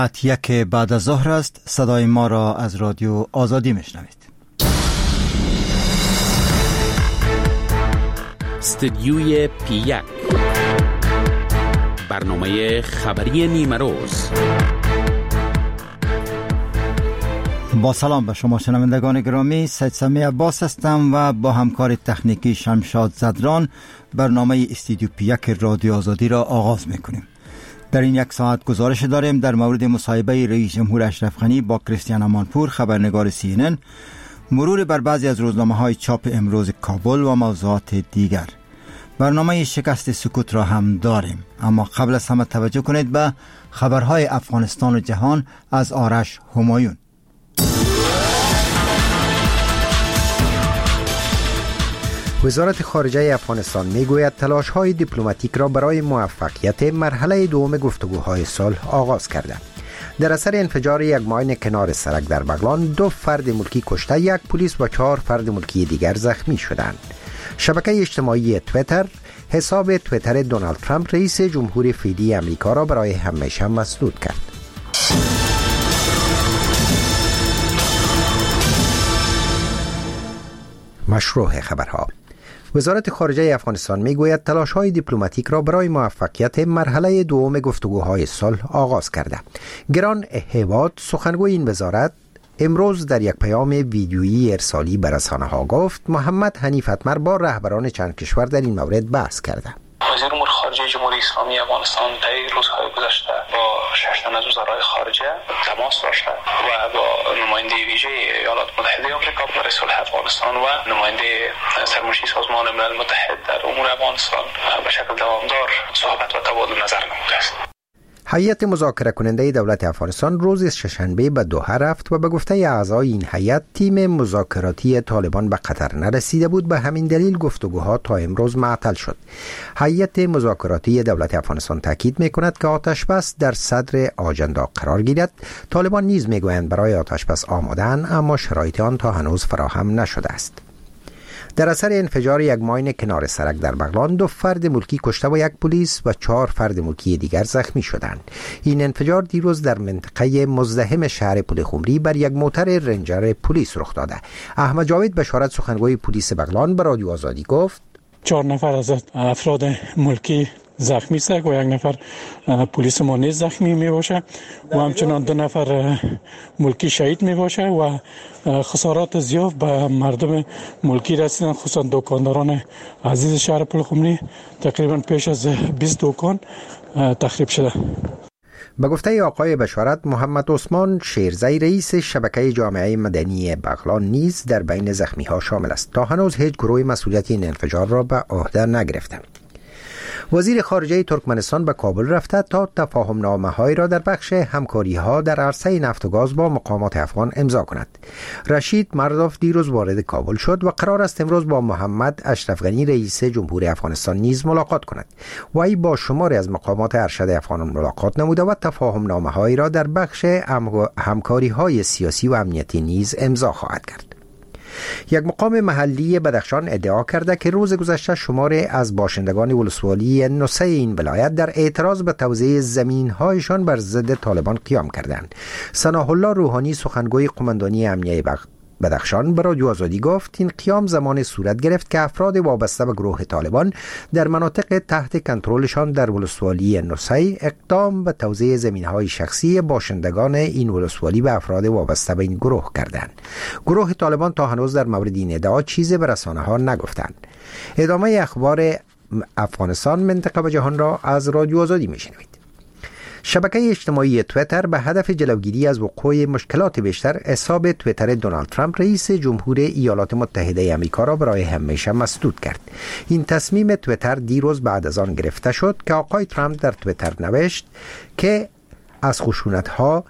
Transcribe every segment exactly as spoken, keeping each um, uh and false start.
ساعت یک بعد از ظهر است. صدای ما را از رادیو آزادی میشنوید. استدیوی پی یک، برنامه خبری نیمه روز. با سلام به شما شنوندگان گرامی، سید سمی عباس هستم و با همکار تکنیکی شمشاد زدران برنامه استدیو پی یک رادیو آزادی را آغاز میکنیم. در این یک ساعت گزارش داریم در مورد مصاحبه رئیس جمهور اشرف غنی با کریستیان امانپور، خبرنگار سی ان ان، مرور بر بعضی از روزنامه‌های چاپ امروز کابل و موضوعات دیگر. برنامه شکست سکوت را هم داریم، اما قبل از همه توجه کنید به خبرهای افغانستان و جهان از آرش همایون. وزارت خارجه افغانستان میگوید تلاش‌های دیپلماتیک را برای موفقیت مرحله دوم گفتگوهای صلح آغاز کرده. در اثر انفجار یک ماین کنار سرک در بغلان، دو فرد ملکی کشته، یک پلیس و چهار فرد ملکی دیگر زخمی شدند. شبکه اجتماعی تویتر حساب تویتر دونالد ترامپ رئیس جمهور فعلی امریکا را برای همیشه مسدود کرد. مشروع خبرها. وزارت خارجه افغانستان میگوید تلاش‌های دیپلماتیک را برای موفقیت مرحله دوم گفتگوهای صلح آغاز کرده. گران هیواد، سخنگوی این وزارت، امروز در یک پیام ویدیویی ارسالی به رسانه‌ها گفت محمد حنیف اتمر با رهبران چند کشور در این مورد بحث کرده. وزیر امور خارجه جمهوری اسلامی افغانستان در روزهای گذشته با شش تن از وزرای خارجه تماس داشته و با نماینده ویژه ایالات متحده آمریکا برای صلح افغانستان و نماینده سرمنشی سازمان ملل متحد در امور افغانستان به شکل دوامدار صحبت و تبادل نظر نموده است. هیئت مذاکره کننده دولت افغانستان روز شنبه به دوحه رفت و به گفته اعضای این هیئت تیم مذاکراتی طالبان به قطر نرسیده بود، به همین دلیل گفتگوها تا امروز معطل شد. هیئت مذاکراتی دولت افغانستان تاکید می‌کند که آتش‌بس در صدر آجندا قرار گیرد. طالبان نیز می‌گویند برای آتش‌بس آماده‌اند، اما شرایط آن تا هنوز فراهم نشده است. در اثر انفجار یک ماین کنار سرک در بغلان، دو فرد ملکی کشته و یک پلیس و چهار فرد ملکی دیگر زخمی شدند. این انفجار دیروز در منطقه مزدحم شهر پلخمری بر یک موتر رنجر پلیس رخ داده. احمد جاوید بشارت، سخنگوی پلیس بغلان، به رادیو آزادی گفت چهار نفر از افراد ملکی زخمی است و یک نفر پلیس ما نیز زخمی می باشه و همچنان دو نفر ملکی شهید می باشه و خسارات زیاد به مردم ملکی رسیدن، خصوصا دکانداران عزیز شهر پلخمری. تقریبا پیش از بیست دکان تخریب شده. به گفته آقای بشارت، محمد عثمان شیرزی رئیس شبکه جامعه مدنی بغلان نیز در بین زخمی ها شامل است. تا هنوز هیچ گروه مسئولیت این انفجار را به عهده نگرفته. وزیر خارجه ترکمنستان به کابل رفته تا تفاهم نامه‌هایی را در بخش همکاری‌ها در عرصه نفت و گاز با مقامات افغان امضا کند. رشید مردوف دیروز وارد کابل شد و قرار است امروز با محمد اشرف غنی رئیس جمهور افغانستان نیز ملاقات کند. وی با شماری از مقامات ارشد افغان ملاقات نموده و تفاهم نامه‌هایی را در بخش همکاری‌های سیاسی و امنیتی نیز امضا خواهد کرد. یک مقام محلی بدخشان ادعا کرده که روز گذشته شماری از باشندگان ولسوالی نوسه این ولایت در اعتراض به توزیع زمین‌هایشان بر ضد طالبان قیام کردند. ثناء الله روحانی، سخنگوی قماندانی امنیه بدخشان، به رادیو آزادی گفت این قیام زمان صورت گرفت که افراد وابسته به گروه طالبان در مناطق تحت کنترلشان در ولسوالی نوسه اقدام به توزیع زمین‌های شخصی باشندگان این ولسوالی به افراد وابسته به این گروه کردند. گروه طالبان تا هنوز در مورد این ادعا چیزی به رسانه‌ها نگفتند. ادامه اخبار افغانستان، منطقه و جهان را از رادیو آزادی میشنوید. شبکه اجتماعی تویتر به هدف جلوگیری از وقوع مشکلات بیشتر حساب تویتر دونالد ترامپ رئیس جمهور ایالات متحده آمریکا را برای همیشه مسدود کرد. این تصمیم تویتر دیروز بعد از آن گرفته شد که آقای ترامپ در تویتر نوشت که از خشونت‌ها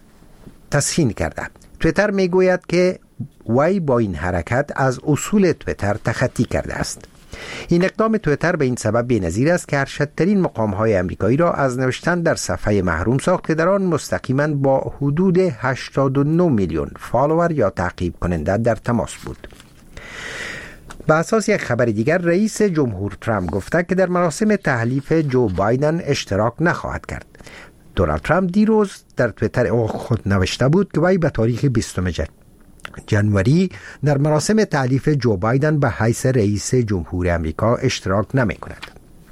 تسخیر کرده. تویتر میگوید که وی با این حرکت از اصول تویتر تخطی کرده است. این اقدام تویتر به این سبب بی‌نظیر است که ارشدترین مقام‌های آمریکایی را از نوشتن در صفحه محروم ساخت که در آن مستقیما با حدود هشتاد و نه میلیون فالوور یا تعقیب کننده در تماس بود. به اساس یک خبر دیگر، رئیس جمهور ترامپ گفته که در مراسم تحلیف جو بایدن اشتراک نخواهد کرد. دونالد ترامپ دیروز در توییتر خود نوشته بود که وی به تاریخ بیستم جنوری در مراسم تعریف جو بایدن به حیث رئیس جمهور آمریکا اشتراک نمی کند.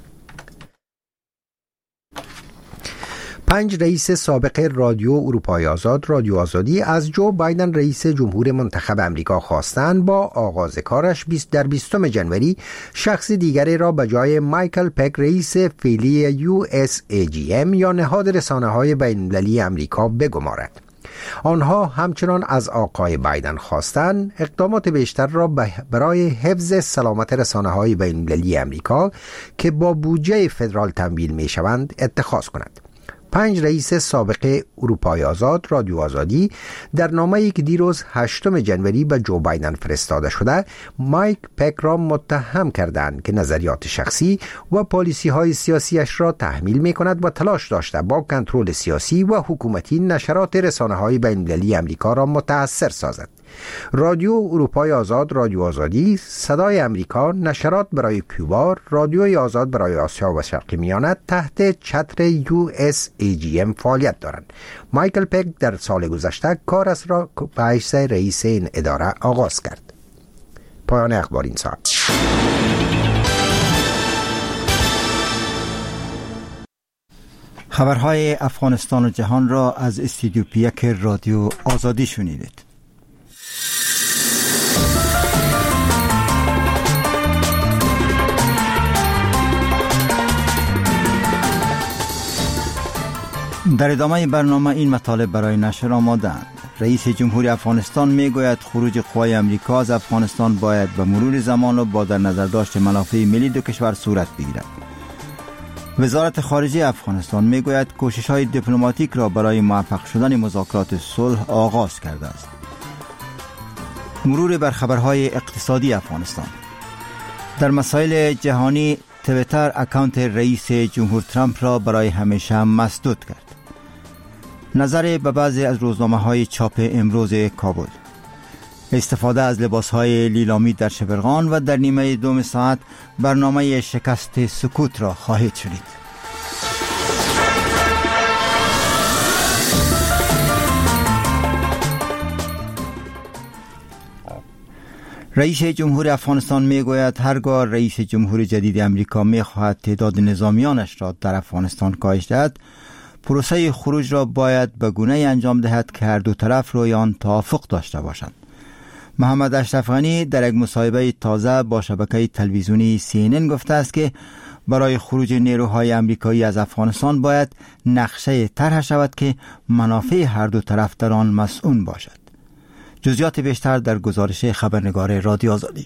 پنج رئیس سابق رادیو اروپای آزاد رادیو آزادی از جو بایدن رئیس جمهور منتخب آمریکا خواستند با آغاز کارش در بیستم جنوری شخص دیگری را به جای مایکل پک رئیس فعلی یو اس ای جی ام یا نهاد رسانه‌های بین‌المللی آمریکا بگمارد. آنها همچنان از آقای بایدن خواستند اقدامات بیشتر را برای حفظ سلامت رسانه‌های بین‌المللی آمریکا که با بودجه فدرال تمویل می‌شوند اتخاذ کند. پنج رئیس سابق اروپای آزاد رادیو آزادی در نامه‌ای که دیروز هشتم جنوری به جو بایدن فرستاده شده مایک پک را متهم کردند که نظریات شخصی و پالیسی‌های سیاسیش را تحمیل می‌کند و تلاش داشته با کنترل سیاسی و حکومتی نشرات رسانه‌های بین‌المللی آمریکا را متأثر سازد. رادیو اروپای آزاد رادیو آزادی، صدای آمریکا، نشرات برای کوبا، رادیوی آزاد برای آسیا و شرق میانه تحت چتر یو اس ای جی ام فعالیت دارند. مایکل پک در سال گذشته کارش را به حیث رئیس این اداره آغاز کرد. پایان اخبار این ساعت. خبرهای افغانستان و جهان را از استودیو پیک رادیو آزادی شنیدید. در ادامه برنامه این مطالب برای نشر آماده‌اند. رئیس جمهوری افغانستان میگوید خروج قوای امریکا از افغانستان باید به مرور زمان و با در نظر داشت منافع ملی دو کشور صورت بگیرد. وزارت خارجه افغانستان میگوید کوشش‌های دیپلماتیک را برای موفق شدن مذاکرات صلح آغاز کرده است. مرور بر خبرهای اقتصادی افغانستان. در مسائل جهانی تویتر اکانت رئیس جمهور ترامپ را برای همیشه مسدود کرد. نظر به بعضی از روزنامه‌های چاپ امروز کابل. استفاده از لباس‌های لیلامی در شبرغان و در نیمه دوم ساعت برنامه شکست سکوت را خواهید شنید. رئیس جمهور افغانستان میگوید هرگاه رئیس جمهور جدید امریکا میخواهد تعداد نظامیانش را در افغانستان کاهش دهد، پروسه خروج را باید به گونه‌ای انجام دهد که هر دو طرف روی آن توافق داشته باشند. محمد اشرف غنی در یک مصاحبه تازه با شبکه تلویزیونی سی ان ان گفته است که برای خروج نیروهای امریکایی از افغانستان باید نقشه طرح شود که منافع هر دو طرف در آن مسئول باشد. جزئیات بیشتر در گزارش خبرنگار رادیو آزادی.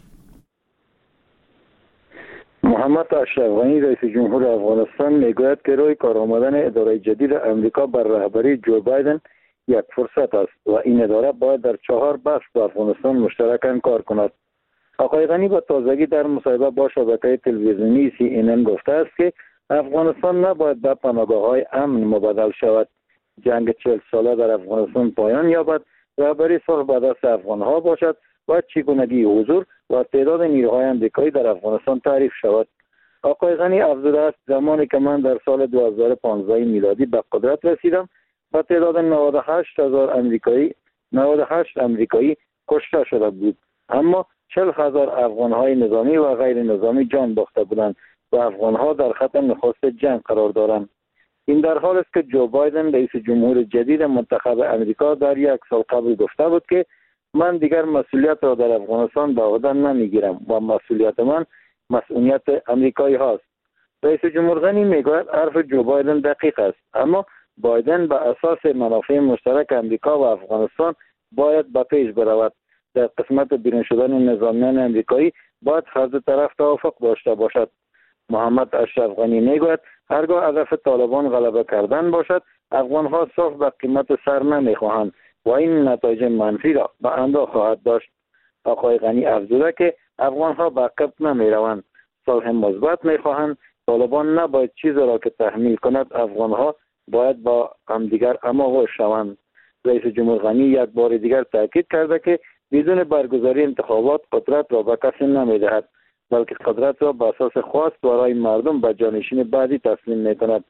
محمد اشرف غنی رئیس جمهور افغانستان میگوید که روی کار آمدن اداره جدید امریکا بر رهبری جو بایدن یک فرصت است و این اداره باید در چهار بخش با افغانستان مشترکاً کار کند. آقای غنی با تازگی در مصاحبه با شبکه تلویزیونی سی ان ان گفته است که افغانستان نباید به پناهگاه‌های امن مبادل شود. جنگ چهل ساله در افغانستان پایان یابد، رهبری صلح به دست افغان‌ها باشد و چگونگی حضور و تعداد نیروهای آمریکایی در افغانستان تعریف شود. آقای غنی افزوده است زمانی که من در سال دو هزار و پانزده میلادی به قدرت رسیدم و تعداد نود و هشت هزار آمریکایی نود و هشت آمریکایی کشته شده بود، اما چهل هزار افغان‌های نظامی و غیر نظامی جان باخته بودند و افغان‌ها در خط نخست جنگ قرار دارند. این در حال است که جو بایدن رئیس جمهور جدید منتخب امریکا در یک سال قبل گفته بود که من دیگر مسئولیت را در افغانستان به عهده نمیگیرم و مسئولیت من مسئولیت امریکایی هاست. رئیس جمهور غنی میگوید حرف جو بایدن دقیق است، اما بایدن به اساس منافع مشترک امریکا و افغانستان باید به پیش برود. در قسمت بیرون شدن نظامیان امریکایی باید هر دو طرف توافق داشته باشد. محمد اشرف غنی میگوید هرگاه هدف طالبان غلبه کردن باشد، افغان‌ها صلح به قیمت سر نمیخواهند و این نتایج منفی را به همراه خواهد داشت. آقای غنی افزوده که افغان‌ها به عقب نمیروند، صلح مثبت میخواهند. طالبان نباید چیزی را که تحمیل کند، افغان‌ها باید با همدیگر هماغوش شوند. رئیس جمهور غنی یک بار دیگر تاکید کرده که بدون برگزاری انتخابات قدرت را به کسی نمیدهد، بلکه قدرت را به اساس خواست برای مردم به جانشین بعدی تسلیم میکند.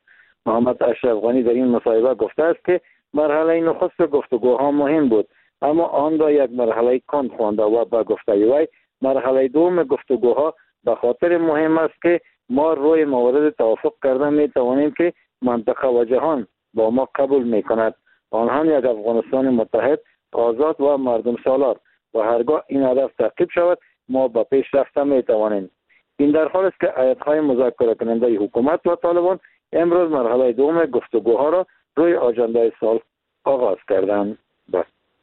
محمد اشرف غنی در این مصاحبه گفته است که مرحله نخست گفتگوها مهم بود، اما آن را یک مرحله کند خوانده و به گفته وی مرحله دوم گفتگوها به خاطر مهم است که ما روی موارد توافق کرده می توانیم که منطقه و جهان با ما قبول می کند، آنها یک افغانستان متحد، آزاد و مردم سالار، و هرگاه این هدف تعقیب شود ما به پیش رفته می توانیم. این در حال است که هیئت‌های مذاکره کننده حکومت و طالبان امروز مرحله دوم گفتگوها را روی آژانده صلح آغاز کردند. بس.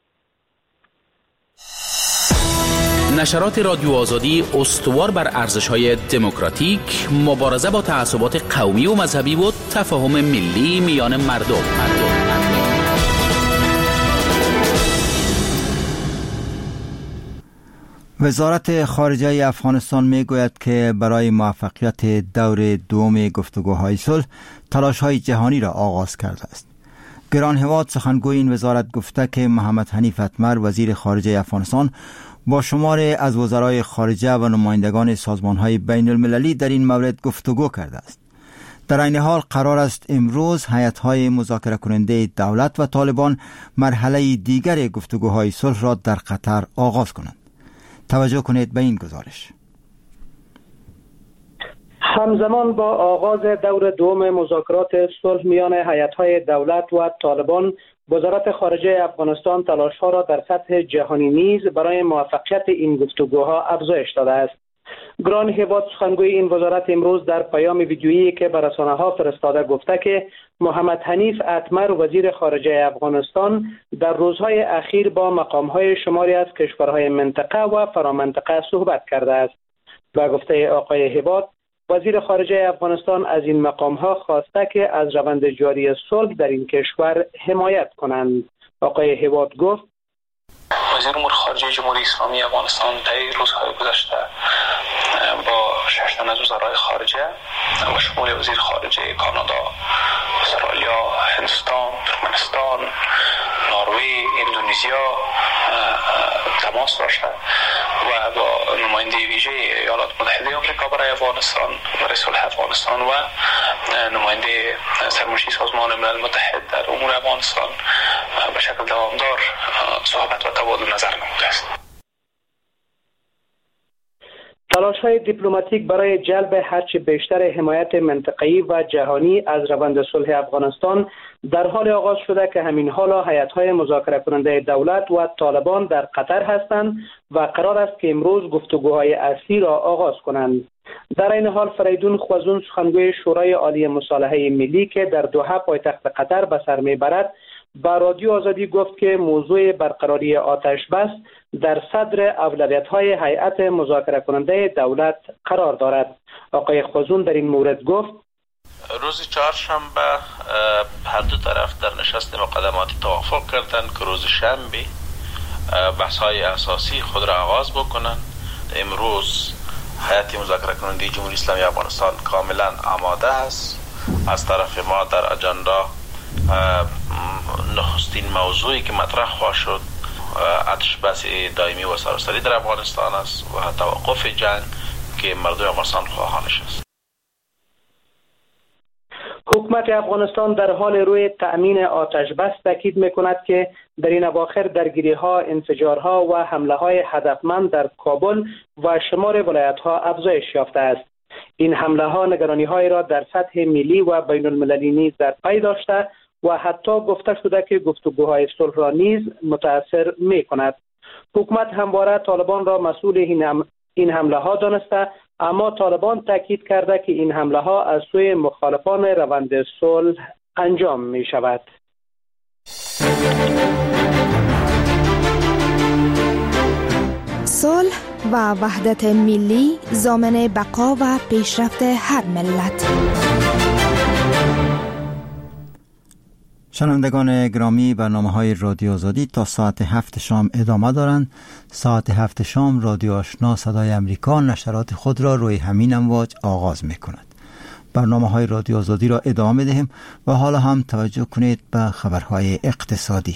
نشرات رادیو آزادی استوار بر ارزش‌های دموکراتیک، مبارزه با تعصبات قومی و مذهبی و تفاهم ملی میان مردم. مردم. وزارت خارجه افغانستان می گوید که برای موفقیت دور دوم گفتگوهای صلح تلاش‌های جهانی را آغاز کرده است. گران هواد سخنگوی این وزارت گفته که محمد حنیف اتمر وزیر خارجه افغانستان با شماری از وزرای خارجه و نمایندگان سازمان‌های بین المللی در این مورد گفتگو کرده است. در این حال قرار است امروز هیئت‌های مذاکره کننده دولت و طالبان مرحله دیگر گفتگوهای صلح را در قطر آغاز کنند. توجه کنید به این گزارش. همزمان با آغاز دور دوم مذاکرات صلح میان هیئت‌های دولت و طالبان، وزارت خارجه افغانستان تلاش‌ها را در سطح جهانی نیز برای موفقیت این گفتگوها افزایش داده است. گران هواد سخنگوی این وزارت امروز در پیام ویدیویی که به رسانه‌ها فرستاده گفته که محمد حنیف اتمر وزیر خارجه افغانستان در روزهای اخیر با مقام‌های شماری از کشورهای منطقه و فرامنطقه صحبت کرده است. با گفته آقای هواد، وزیر خارجه افغانستان از این مقام‌ها خواسته که از روند جاری صلح در این کشور حمایت کنند. آقای هواد گفت: وزیر امور خارجه جمهوری اسلامی افغانستان در روزهای گذشته با شش تن از وزرای خارجه و شمول وزیر خارجه کانادا، استرالیا، هندوستان، ترکمنستان، نروژ، اندونزیا تماس داشته و با نماینده ویژه ایالات متحده آمریکا برای افغانستان، برای صلح افغانستان و نماینده سرمنشی سازمان ملل متحد در امور افغانستان به شکل دوامدار صحبت و تبادل نظر نموده است. تلاش‌های دیپلماتیک برای جلب هرچه بیشتر حمایت منطقه‌ای و جهانی از روند صلح افغانستان در حال آغاز شده که همین حالا هیئت‌های مذاکره کننده دولت و طالبان در قطر هستند و قرار است که امروز گفتگوهای اصلی را آغاز کنند. در این حال فریدون خوازون سخنگوی شورای عالی مصالحه ملی که در دوحه پایتخت قطر به سر میبرد با رادیو آزادی گفت که موضوع برقراری آتش بس در صدر اولویت‌های هیئت مذاکره کننده دولت قرار دارد. آقای خوازون در این مورد گفت: روز چهارشنبه هر دو طرف در نشست مقدماتی توافق کردند که روز شنبه بحث‌های اساسی خود را آغاز بکنند. امروز هیئت مذاکره کننده جمهوری اسلامی افغانستان کاملا آماده است. از طرف ما در اجندا نخستین موضوعی که مطرح خواهد شد آتش بس دائمی و سراسری در افغانستان است و توقف جنگ که مردم افغانستان خواهانش است. حکومت افغانستان در حال روی تأمین آتش بس تاکید می‌کند که در این اواخر درگیری‌ها، انفجارها و حمله‌های هدفمند در کابل و شمار ولایت‌ها افزایش یافته است. این حمله‌ها نگرانی‌هایی را در سطح ملی و بین المللی نیز در پی داشته و حتی گفته شده که گفتگوهای صلح را نیز متاثر می‌کند. حکومت همواره طالبان را مسئول این حمله‌ها دانسته، اما طالبان تاکید کرده که این حمله‌ها از سوی مخالفان روند صلح انجام می‌شود. صلح و وحدت ملی ضامن بقا و پیشرفت هر ملت. شنوندگان گرامی، برنامه‌های رادیو آزادی تا ساعت هفت شام ادامه دارند. ساعت هفت شام رادیو آشنا صدای امریکا نشرات خود را روی همین امواج آغاز می‌کند. برنامه‌های رادیو آزادی را ادامه دهیم و حالا هم توجه کنید به خبرهای اقتصادی.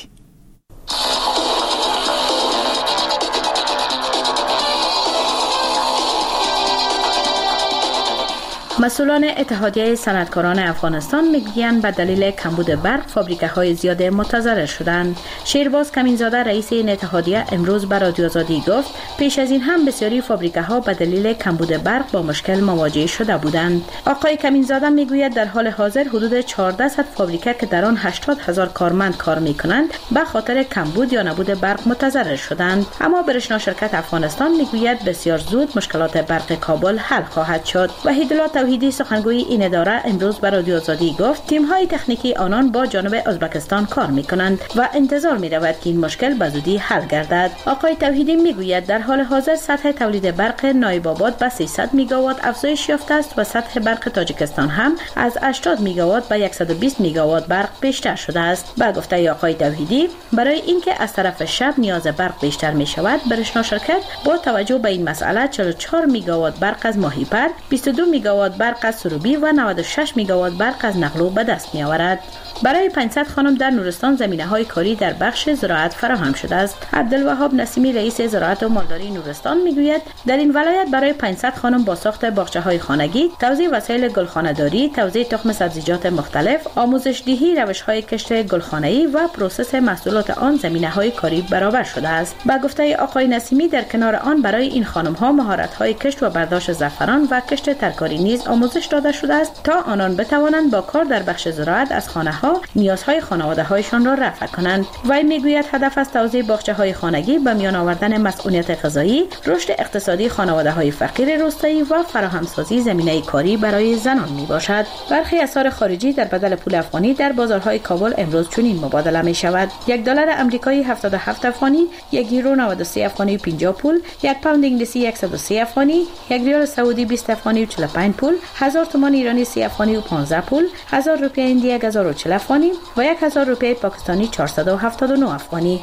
مسئولان اتحادیه صنعتکاران افغانستان میگویند به دلیل کمبود برق فابریکه‌های زیاد متضرر شدند. شیرباز کمینزاده رئیس این اتحادیه امروز به رادیو آزادی گفت پیش از این هم بسیاری فابریکه‌ها به دلیل کمبود برق با مشکل مواجه شده بودند. آقای کمینزاده میگوید در حال حاضر حدود چهارصد فابریکه که در آن هشتاد هزار کارمند کار میکنند به خاطر کمبود یا نبود برق متضرر شدند. اما برشنا شرکت افغانستان میگوید بسیار زود مشکلات برق کابل حل خواهد شد. وحیدالله توحیدی سخنگوی این اداره امروز به رادیو آزادی گفت تیم‌های تکنیکی آنان با جانب ازبکستان کار میکنند و انتظار می‌رود که این مشکل به زودی حل گردد. آقای توحیدی میگوید در حال حاضر سطح تولید برق نایب آباد به سیصد میگاوات افزایش یافته است و سطح برق تاجیکستان هم از هشتاد میگاوات به صد و بیست میگاوات برق بیشتر شده است. با گفته آقای توحیدی برای اینکه از طرف شب نیاز برق بیشتر می شود برشنا شرکت با توجه به این مسئله چهل و چهار میگاوات برق از ماهیپر، بیست و دو میگاوات برق از سروبی و نود و شش میگاوات برق از نقلو به دست می آورد. برای پانصد خانم در نورستان زمینه‌های کاری در بخش زراعت فراهم شده است. عبدالوهاب نسیمی رئیس زراعت و مالداری نورستان میگوید در این ولایت برای پانصد خانم با ساخت باغچه‌های خانگی، توزیع وسایل گلخانه‌داری، توزیع تخم سبزیجات مختلف، آموزش دهی روش‌های کشت گلخانه‌ای و پروسس محصولات آن زمینه‌های کاری برابر شده است. با گفته آقای نسیمی در کنار آن برای این خانم‌ها مهارت‌های کشت و برداشت زعفران و کشت ترکاری نیز آموزش داده شده است تا آنان بتوانند با کار در بخش زراعت از خانه‌ها نیازهای خانواده‌هایشان را رفع کنند. وی میگوید هدف از توزیع باغچه‌های خانگی به میان آوردن مسئولیت غذایی، رشد اقتصادی خانواده‌های فقیر روستایی و فراهمسازی زمینه کاری برای زنان میباشد. برخی اسعار خارجی در بدل پول افغانی در بازارهای کابل امروز چنین مبادله می شود: یک دلار آمریکایی هفتاد و هفت افغانی، یک یورو نود و سه افغانی و پنجاه پول، یک پوند انگلیسی صد و سه افغانی، یک ریال سعودی بیست افغانی و چهل و پنج پول، هزار تومان ایرانی سه افغانی و پانزده پول، هزار روپیه هندی یک هزار و چهل افغانی و یک هزار روپیه پاکستانی چهارصد و هفتاد و نه افغانی.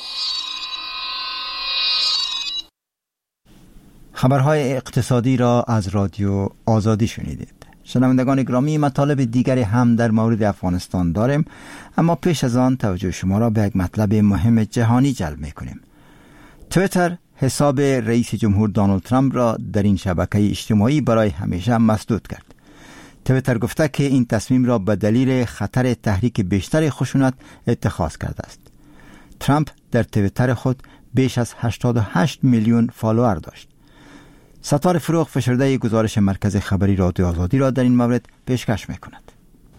خبرهای اقتصادی را از رادیو آزادی شنیدید. شنوندگان گرامی، مطالب دیگری هم در مورد افغانستان داریم، اما پیش از آن توجه شما را به یک مطلب مهم جهانی جلب می‌کنیم. توییتر حساب رئیس جمهور دونالد ترامپ را در این شبکه اجتماعی برای همیشه مسدود کرد. توییتر گفته که این تصمیم را به دلیل خطر تحریک بیشتر خشونت اتخاذ کرده است. ترامپ در توییتر خود بیش از هشتاد و هشت میلیون فالوور داشت. ستار فروغ فشرده گزارش مرکز خبری رادیو آزادی را در این مورد پیشکش می‌کند.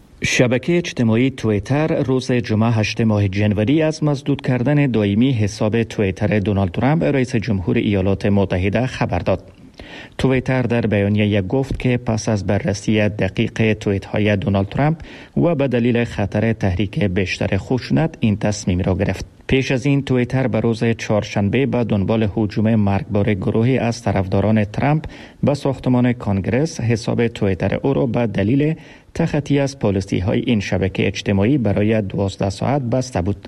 شبکه اجتماعی توییتر روز جمعه هشتم ماه جنوری از مسدود کردن دائمی حساب توییتر دونالد ترامپ رئیس جمهور ایالات متحده خبر داد. توییتر در بیانیه گفت که پس از بررسی دقیق توییت‌های دونالد ترامپ و به دلیل خطر تحریک بیشتر خشونت این تصمیم را گرفت. پیش از این توییتر به روز چهارشنبه به دنبال هجوم مرگبار گروهی از طرفداران ترامپ به ساختمان کانگرس حساب توییتر او را به دلیل تخطی از پالیسی‌های این شبکه اجتماعی برای دوازده ساعت بسته بود.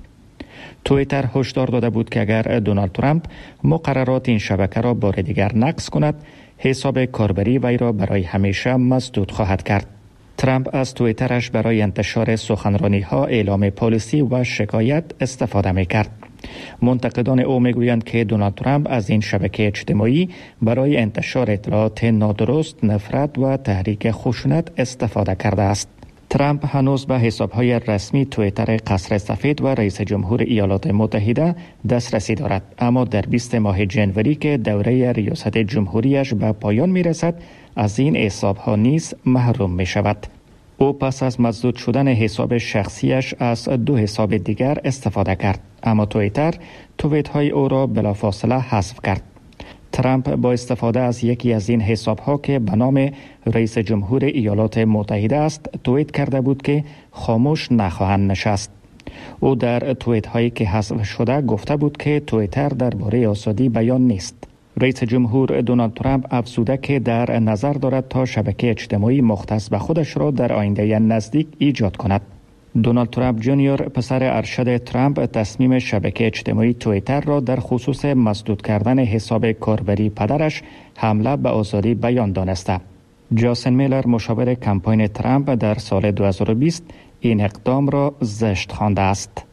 توییتر هشدار داده بود که اگر دونالد ترامپ مقررات این شبکه را بار دیگر نقض کند، حساب کاربری وی را برای همیشه مسدود خواهد کرد. ترامپ از توییترش برای انتشار سخنرانی‌ها، اعلام پالیسی و شکایت استفاده می‌کرد. منتقدان او می‌گویند که دونالد ترامپ از این شبکه اجتماعی برای انتشار اطلاعات نادرست، نفرت و تحریک خشونت استفاده کرده است. ترامپ هنوز به حساب‌های رسمی توییتر قصر سفید و رئیس جمهور ایالات متحده دسترسی دارد، اما در بیست ماه جنوری که دوره ریاست جمهوریش به پایان می‌رسد، از این حساب‌ها نیز محروم می‌شود. او پس از مسدود شدن حساب شخصیش از دو حساب دیگر استفاده کرد، اما توییتر توییت‌های او را بلافاصله حذف کرد. ترامپ با استفاده از یکی از این حساب‌ها که به نام رئیس جمهور ایالات متحده است توییت کرده بود که خاموش نخواهند نشست. او در توییت‌هایی که حذف شده گفته بود که توییتر درباره آزادی بیان نیست. رئیس جمهور دونالد ترامپ افزوده که در نظر دارد تا شبکه اجتماعی مختص به خودش را در آینده نزدیک ایجاد کند. دونالد ترامپ جونیور پسر ارشد ترامپ تصمیم شبکه اجتماعی توییتر را در خصوص مسدود کردن حساب کاربری پدرش حمله به آزادی بیان دانسته. جاسن میلر مشاور کمپاین ترامپ در سال دو هزار و بیست این اقدام را زشت خوانده است.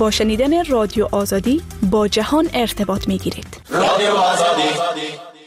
با شنیدن رادیو آزادی با جهان ارتباط می گیرید. رادیو آزادی.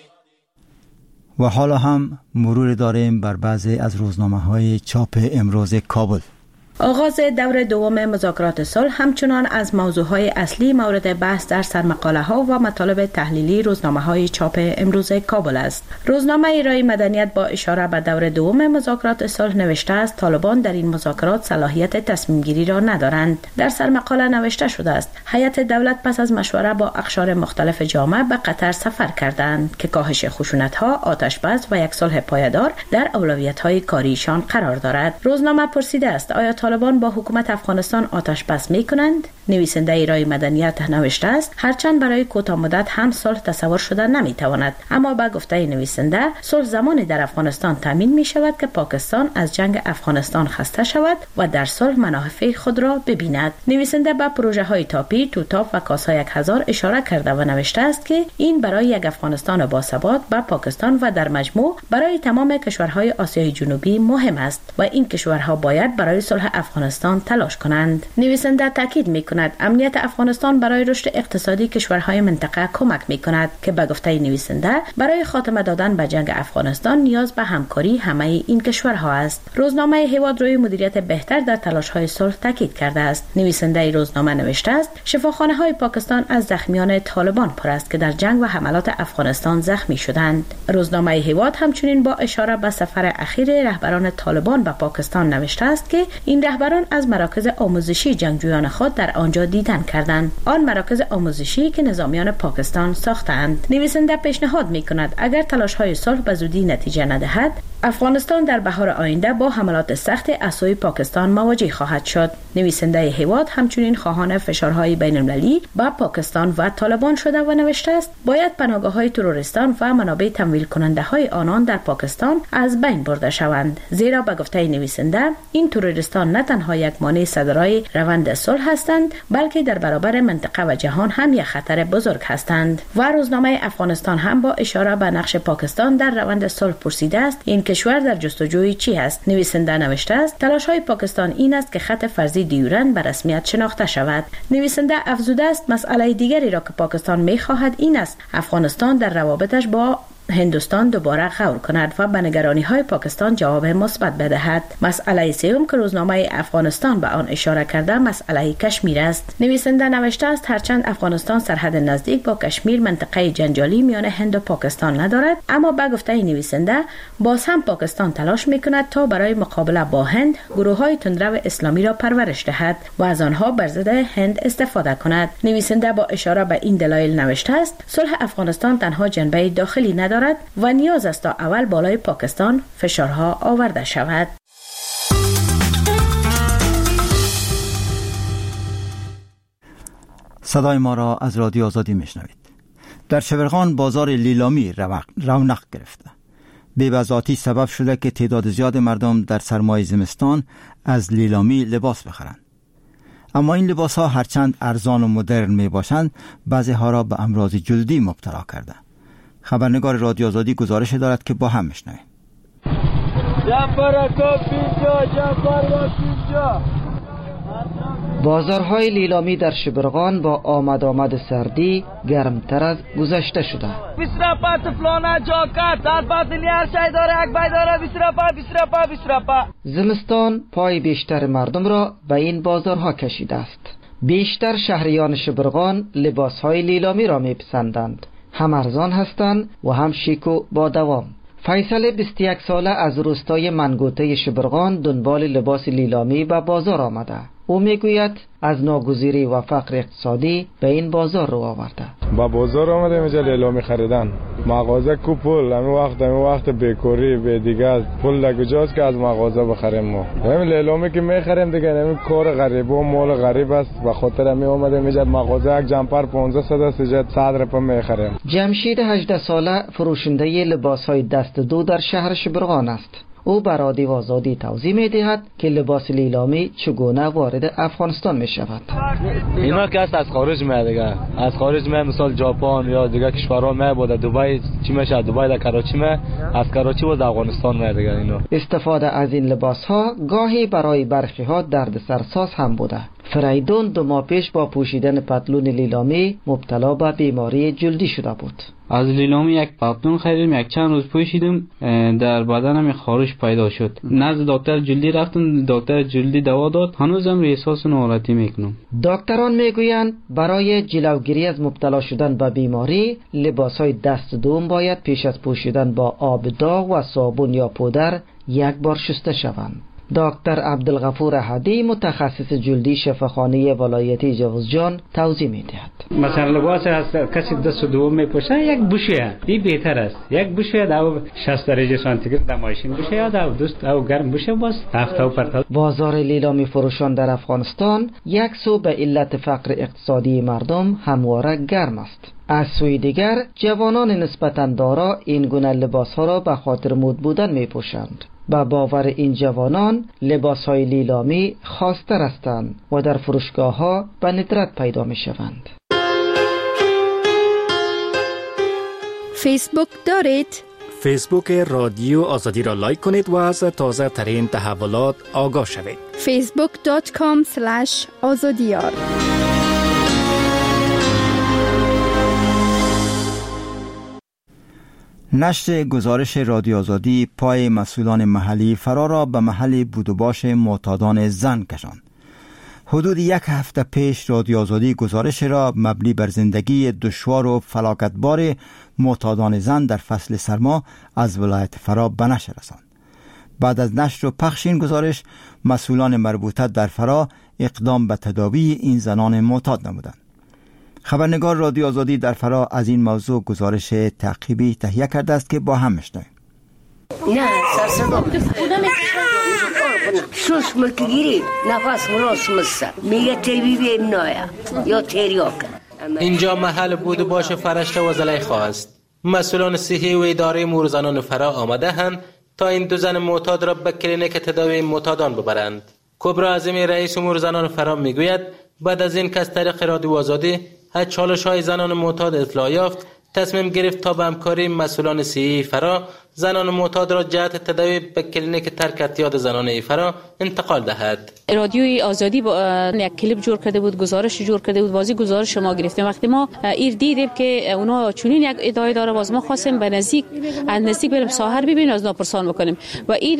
و حالا هم مرور داریم بر بعضی از روزنامه‌های چاپ امروز کابل. آغاز دور دوم مذاکرات صلح همچنان از موضوعهای اصلی مورد بحث در سرمقاله‌ها و مطالب تحلیلی روزنامه‌های چاپ امروز کابل است. روزنامه رای مدنیت با اشاره به دور دوم مذاکرات صلح نوشته است طالبان در این مذاکرات صلاحیت تصمیم گیری را ندارند. در سرمقاله نوشته شده است هیئت دولت پس از مشوره با اقشار مختلف جامعه به قطر سفر کردند که کاهش خشونت‌ها، آتش بس و یک صلح پایدار در اولویت‌های کاریشان قرار دارد. روزنامه پرسیده است آیا طالبان با حکومت افغانستان آتش بس می‌کنند؟ نویسنده رای مدنیت نوشته است هرچند برای کوتاه مدت هم صلح تصور شده نمی‌تواند، اما با گفته نویسنده صلح زمانی در افغانستان تامین می‌شود که پاکستان از جنگ افغانستان خسته شود و در صلح منافع خود را ببیند. نویسنده به پروژه‌های تاپی، توتاپ و کاسا یک هزار اشاره کرده و نوشته است که این برای یک افغانستان باثبات با پاکستان و در مجموع برای تمام کشورهای آسیای جنوبی مهم است و این کشورها باید برای صلح افغانستان تلاش کنند. نویسنده تاکید می‌کند امنیت افغانستان برای رشد اقتصادی کشورهای منطقه کمک می‌کند که به گفته نویسنده برای خاتمه دادن به جنگ افغانستان نیاز به همکاری همه این کشورها است. روزنامه هیواد روی مدیریت بهتر در تلاش‌های صلح تاکید کرده است. نویسنده روزنامه نوشته است شفاخانه‌های پاکستان از زخمیان طالبان پر است که در جنگ و حملات افغانستان زخمی شدند. روزنامه هیواد همچنین با اشاره به سفر اخیر رهبران طالبان به پاکستان نوشته است که این رهبران از مراکز آموزشی جنگجویان خود در آنجا دیدن کردند، آن مراکز آموزشی که نظامیان پاکستان ساختند. نویسنده پیشنهاد می‌کند اگر تلاش‌های صلح به زودی نتیجه ندهد افغانستان در بهار آینده با حملات سخت از سوی پاکستان مواجه خواهد شد. نویسنده هیواد همچنین خواهان فشارهای بین‌المللی با پاکستان و طالبان شده و نوشته است باید پناهگاه‌های تروریستان و منابع تمویل کننده‌های آنان در پاکستان از بین برده شوند، زیرا به گفته نویسنده این تروریستان نه تنها یک مانع صدرای روند صلح هستند بلکه در برابر منطقه و جهان هم یک خطر بزرگ هستند. و روزنامه افغانستان هم با اشاره به نقش پاکستان در روند صلح پرسیده است این کشور در جستجوی چی است؟ نویسنده نوشته است تلاش‌های پاکستان این است که خط فرضی دیورند به رسمیت شناخته شود. نویسنده افزوده است مسئله دیگری را که پاکستان می‌خواهد این است افغانستان در روابطش با هندوستان دوباره غور کند و به نگرانی‌های پاکستان جواب مثبت بدهد. مسئله سوم که روزنامه افغانستان به آن اشاره کرده مسئله کشمیر است. نویسنده نوشته است هرچند افغانستان سرحد نزدیک با کشمیر منطقه جنجالی میان هند و پاکستان ندارد، اما به گفته نویسنده باز هم پاکستان تلاش می‌کند تا برای مقابله با هند گروه‌های تندرو اسلامی را پرورش دهد و از آنها بر ضد هند استفاده کند. نویسنده با اشاره به این دلایل نوشته است صلح افغانستان تنها جنبه داخلی ندارد و نیاز است تا اول بالای پاکستان فشارها آورده شود. صدای ما را از رادیو آزادی میشنوید. در شبرغان بازار لیلامی رونق گرفته. بی‌بذاتی سبب شده که تعداد زیاد مردم در سرمای زمستان از لیلامی لباس بخرند. اما این لباس ها هرچند ارزان و مدرن می باشند بعضی ها را به امراض جلدی مبتلا کرده. خبرنگار رادیو آزادی گزارش دارد که با هم میشنویم. بازارهای لیلامی در شبرغان با آمد آمد سردی گرمتر از گذشته شده. بیست و پنج فلانه جاکت در بدلی هر شای داره یک بای داره بیست و پنج بیست و پنج بیست و پنج. زمستان پای بیشتر مردم را به این بازارها کشیده است. بیشتر شهریان شبرغان لباسهای لیلامی را میپسندند. هم ارزان هستند و هم شیک و با دوام. فیصل بیست و یک ساله از روستای منگوته شبرغان دنبال لباس لیلامی به بازار آمده. او میگوید از ناگزیری و فقر اقتصادی به این بازار رو آورده. با بازار آمده اینجا لیلامی خریدن. مغازه کو پول، همین وقت همین وقت بیکاری به دیگه پول لگجاست که از مغازه بخریم ما. همین لیلامی که میخریم دیگه همین کار غریب و مال غریب است. به خاطر همین اومده میجد مغازه یک جمپر پانزده صد است جد صد روپیه میخریم. جمشید هجده ساله فروشنده لباس‌های دست دو در شهر شبرغان است. او بر رادیو آزادی توضیح می‌دهد که لباس لیلامی چگونه وارد افغانستان می‌شود. اینا که از خارج میاد دیگه، از خارج میاد مثلا ژاپن یا دیگه کشورها میاد، دبی چی میشه، دبی در کراچی میاد، از کراچی و افغانستان میاد دیگه. اینا استفاده از این لباس‌ها گاهی برای برخی‌ها دردسرساز هم بوده. فریدون دو ماه پیش با پوشیدن پتلون لیلامی مبتلا به بیماری جلدی شده بود. از لیلامی یک پتلون خریدم، یک چند روز پوشیدم، در بدنم خارش پیدا شد. نزد دکتر جلدی رفتم، دکتر جلدی دوا داد، هنوزم احساس ناراحتی میکنم. دکتران میگویند برای جلوگیری از مبتلا شدن به بیماری لباسهای دست دوم باید پیش از پوشیدن با آب داغ و صابون یا پودر یک بار شسته شوند. دکتر عبدالغفور احدی متخصص جلدی شفاخانه ولایتی جوزجان توضیح میدهد. مثلا لباس از کسی دست دوم میپوشه یک بوشه، این بهتر است. یک بوشه در شصت درجه سانتیگراد در ماشین بوشه یا در دوست او گرم بوشه باز هفته و پرتال. بازار لیلامی فروشان در افغانستان یک سو به علت فقر اقتصادی مردم همواره گرم است. از سوی دیگر جوانان نسبتاً دارا این گونه لباسها را به خاطر مد بودن میپوشند. با باور این جوانان لباسهای لیلامی خاص‌تر هستند و در فروشگاه‌ها به ندرت پیدا می‌شوند. فیسبوک دارید؟ فیسبوک رادیو آزادی را لایک کنید و از تازه ترین تحولات آگاه شوید. فیسبوک دات کام اسلش آزادیار. نشر گزارش رادیو آزادی پای مسئولان محلی فرا را به محل بود و باش معتادان زن کشاند. حدود یک هفته پیش رادیو آزادی گزارش را مبنی بر زندگی دشوار و فلاکتبار معتادان زن در فصل سرما از ولایت فرا به نشر رساند. بعد از نشر و پخش این گزارش مسئولان مربوطه در فرا اقدام به تداوی این زنان معتاد نمودند. خبرنگار رادیو آزادی در فرا از این موضوع گزارش تعقیبی تهیه کرده است که با هم میشنویم. نه سرصدا شش مکگیری نفس مراس مستر میگه تیبی بیم نایا یا تریاک. اینجا محل بود و باش فرشته و زلیخا است. مسئولان صحی و اداره امور زنان فرا آمده هستند تا این دو زن معتاد را به کلینیک تداوی معتادان ببرند. کبرا اعظمی رئیس امور زنان فرا میگوید بعد از این که از طریق رادیو آزادی از چالش‌های زنان معتاد اطلاع یافت، تصمیم گرفت تا به همکاری مسئولان صحی فرا زنان معتاد را جهت تداوی به کلینیک ترک اعتیاد زنانه فرا انتقال دهد. رادیوی آزادی با یک کلیپ جور کرده بود، گزارش جور کرده بود، بازی گزارش ما گرفتیم. وقتی ما ایر دیدیم که اونا چنین یک ادعای داره، باز ما خواستیم به نزدیک از نزدیک بریم ساحر ببینیم، از ناپرسان بکنیم و ایر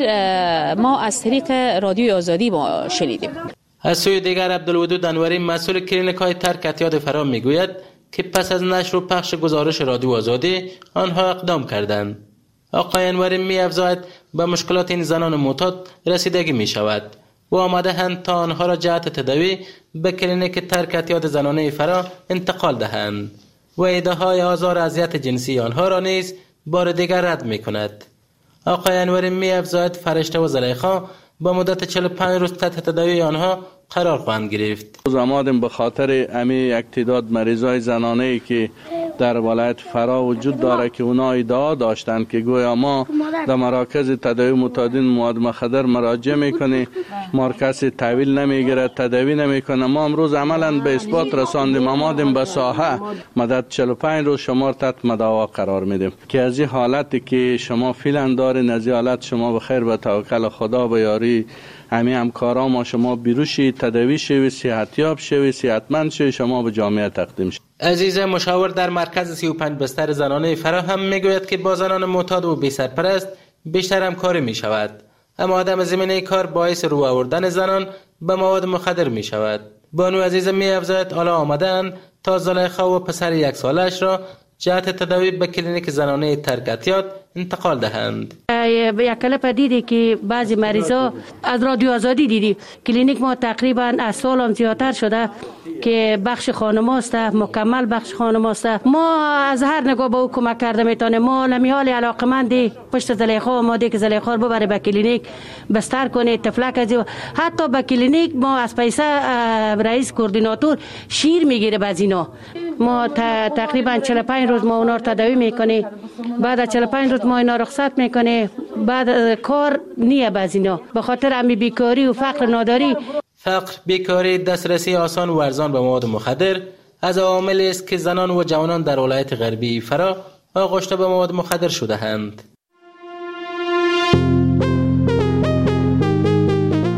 ما از طریق رادیوی آزادی ما شنیدیم. از سوی دیگر عبدالودود انوری مسئول کلینیک های ترک اعتیاد فرا میگوید که پس از نشر و پخش گزارش رادیو آزادی آنها اقدام کردند. آقای انوری می افزاید به مشکلات این زنان معتاد رسیدگی می شود و آمده هند تا آنها را جهت تداوی به کلینیک ترک اعتیاد زنانه فرا انتقال دهند و ادعاهای آزار و اذیت جنسی آنها را نیز بار دیگر رد می کند. آقای انوری می افزاید فرشته و زلیخا با مدت چهل و پنج روز تحت تداوی آنها قرار خواهند گرفت. زمادم به خاطر امی یک تعداد مریضای زنانه‌ای که در ولایت فرا وجود داره که اونا ادعا داشتند که گویا ما در مراکز تداوی معتادین مواد مخدر مراجعه میکنه، مرکز تحویل نمیگیره، تداوی نمیکنه. ما امروز عملا به اثبات رساندیم، آمادیم به ساحه مدت چهل و پنج روز شما تحت مداوا قرار میدیم که از این حالتی که شما فعلا دارین، از این حالت شما به خیر به توکل خدا به یاری همه همکارا ما شما بیروشی تداوی شوی، صحتیاب شوی، صحتمند شوی، شما به جامعه تقدیم شوی. عزیز مشاور در مرکز سی و پنج بستر زنانه فرا هم میگوید که با زنان معتاد و بی سرپرست بیشتر همکاری می شود، اما عدم زمینه کار باعث رو آوردن زنان به مواد مخدر می شود. بانو عزیز می افزاید حالا آمدن تا زلیخا و پسر یک سالش را جهت تداوی به کلینیک زنانه ترک اعتیاد انتقال دهند. یک کلیپ دیدی که بعضی مریضا از رادیو آزادی دیدی کلینیک ما تقریبا از سال هم زیادتر شده که بخش خانماست، مکمل بخش خانماست. ما از هر نگاه به او کمک کرده میتونه. ما لمیال علاقمندی پشت زلیخا آماده که زلیخا رو ببره به کلینیک بستر کنه، تفلک از حتی به کلینیک ما از پیسه رئیس کوردیناتور شیر میگیره باز اینا. ما تقریبا چهل و پنج روز ما اونا رو تداوی میکنه، بعد از چهل و پنج روز ما اینا رخصت میکنه، بعد کار نیه باز اینا به خاطر امی بیکاری و فقر ناداری. فقر، بیکاری، دسترسی آسان و ارزان به مواد مخدر از عواملی است که زنان و جوانان در ولایت غربی فرا آغشته به مواد مخدر شده‌اند.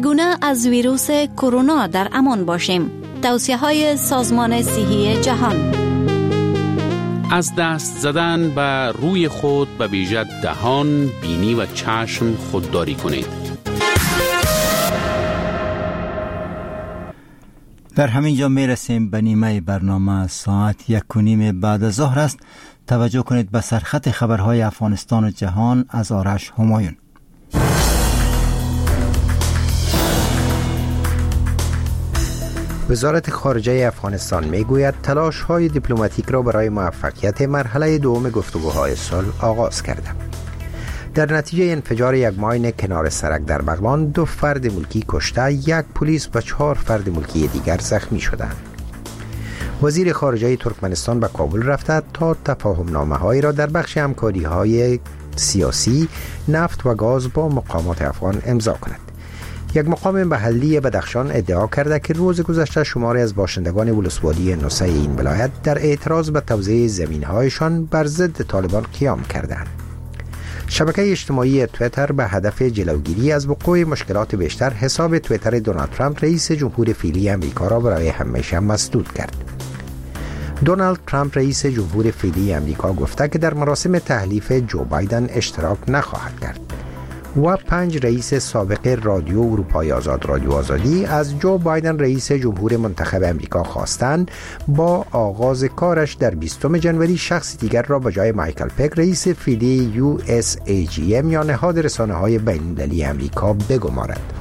چگونه از ویروس کرونا در امان باشیم؟ توصیه های سازمان صحی جهان. از دست زدن به روی خود به ویژه دهان، بینی و چشم خودداری کنید. در همین جا می رسیم به نیمه برنامه. ساعت یک و نیم بعد از ظهر است. توجه کنید به سرخط خبرهای افغانستان و جهان از آرش همایون. وزارت خارجه افغانستان میگوید تلاش‌های دیپلماتیک را برای موفقیت مرحله دوم گفتگوهای صلح آغاز کرده. در نتیجه انفجار یک ماین کنار سرک در بغلان دو فرد ملکی کشته، یک پلیس و چهار فرد ملکی دیگر زخمی شدند. وزیر خارجه ترکمنستان به کابل رفته تا تفاهم نامه‌هایی را در بخش همکاری‌های سیاسی، نفت و گاز با مقامات افغان امضا کند. یک مقام محلی بدخشان ادعا کرده که روز گذشته شماری از باشندگان ولسوالی نوسه این ولایت در اعتراض به توزیع زمین‌هایشان بر ضد طالبان قیام کردند. شبکه اجتماعی تویتر به هدف جلوگیری از وقوع مشکلات بیشتر حساب تویتر دونالد ترامپ رئیس جمهور فعلی امریکا را برای همیشه مسدود کرد. دونالد ترامپ رئیس جمهور فعلی امریکا گفته که در مراسم تحلیف جو بایدن اشتراک نخواهد کرد و پنج رئیس سابق رادیو اروپای آزاد رادیو آزادی از جو بایدن رئیس جمهور منتخب امریکا خواستند با آغاز کارش در بیستم ژانویه شخص دیگر را به جای مایکل پک رئیس فعلی یو اس ای جی ام یا نهاد رسانه‌های بین‌المللی امریکا بگمارد.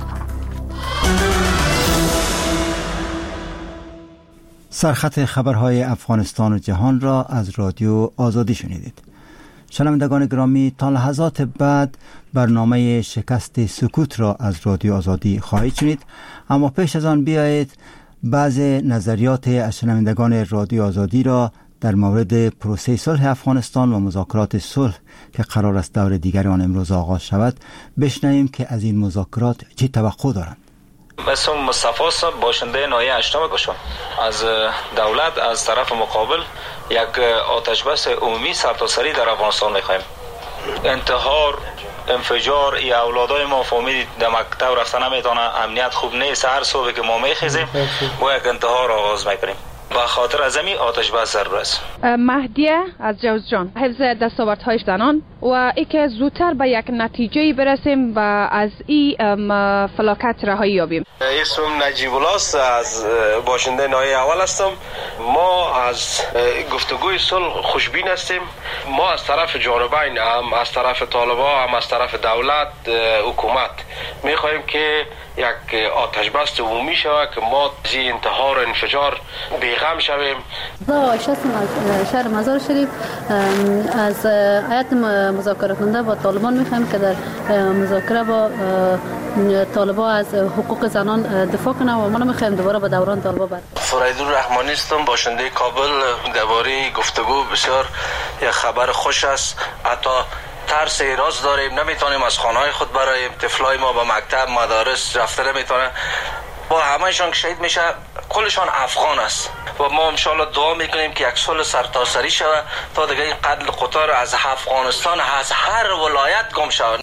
سرخط خبرهای افغانستان و جهان را از رادیو آزادی شنیدید. شنوندگان گرامی، تا لحظات بعد برنامه شکست سکوت را از رادیو آزادی خواهید شنید، اما پیش از آن بیایید بعض نظریات از شنوندگان رادیو آزادی را در مورد پروسه صلح افغانستان و مذاکرات صلح که قرار است دور دیگر آن امروز آغاز شود بشنویم که از این مذاکرات چه توقع دارند. اسم مصطفی صاحب، باشنده ناحیه هشتم گشم. از دولت از طرف مقابل یک آتش بس عمومی سرتاسری در افغانستان می‌خوایم. انتحار، انفجار، ای اولادای ما فهمیدید در مکتب رفتن نمیتونه، امنیت خوب نیست، هر صبح که ما میخیزیم با یک انتحار آغاز میکنیم. به خاطر از این آتش بس ضرور است. مهدیه از جوزجان، حفظ دستاوردهای زنان و ای که زودتر به یک نتیجه برسیم و از این فلاکت رهایی یابیم. اسمم نجیب الله است، از باشنده ناحیه اول هستم. ما از گفتگوی صلح خوشبین هستیم. ما از طرف جانبین، هم از طرف طالبان هم از طرف دولت حکومت میخواهیم که یک آتش بس عمومی شود که ما از انتحار و انفجار بیغم شویم. عایشه از شهر مزار شریف از هیئت مذاکره کننده با طالبان میخوایم که در مذاکره با طالبان از حقوق زنان دفاع کنه و ما نمیخوایم دوباره به دوران طالبان بر. فریدون رحمانی هستم، باشنده کابل. درباره گفتگو بسیار یک خبر خوش است. حتی ترس ایراز داریم، نمیتونیم از خانه‌های خود برایم، طفلای ما به مکتب مدارس رفته نمیتونه. با همه‌شان که شهید میشه، کلشان افغان است و ما انشالله دعا میکنیم که یک صلح سرتاسری شود تا دیگه این قتل قطار از افغانستان از هر ولایت گم شود.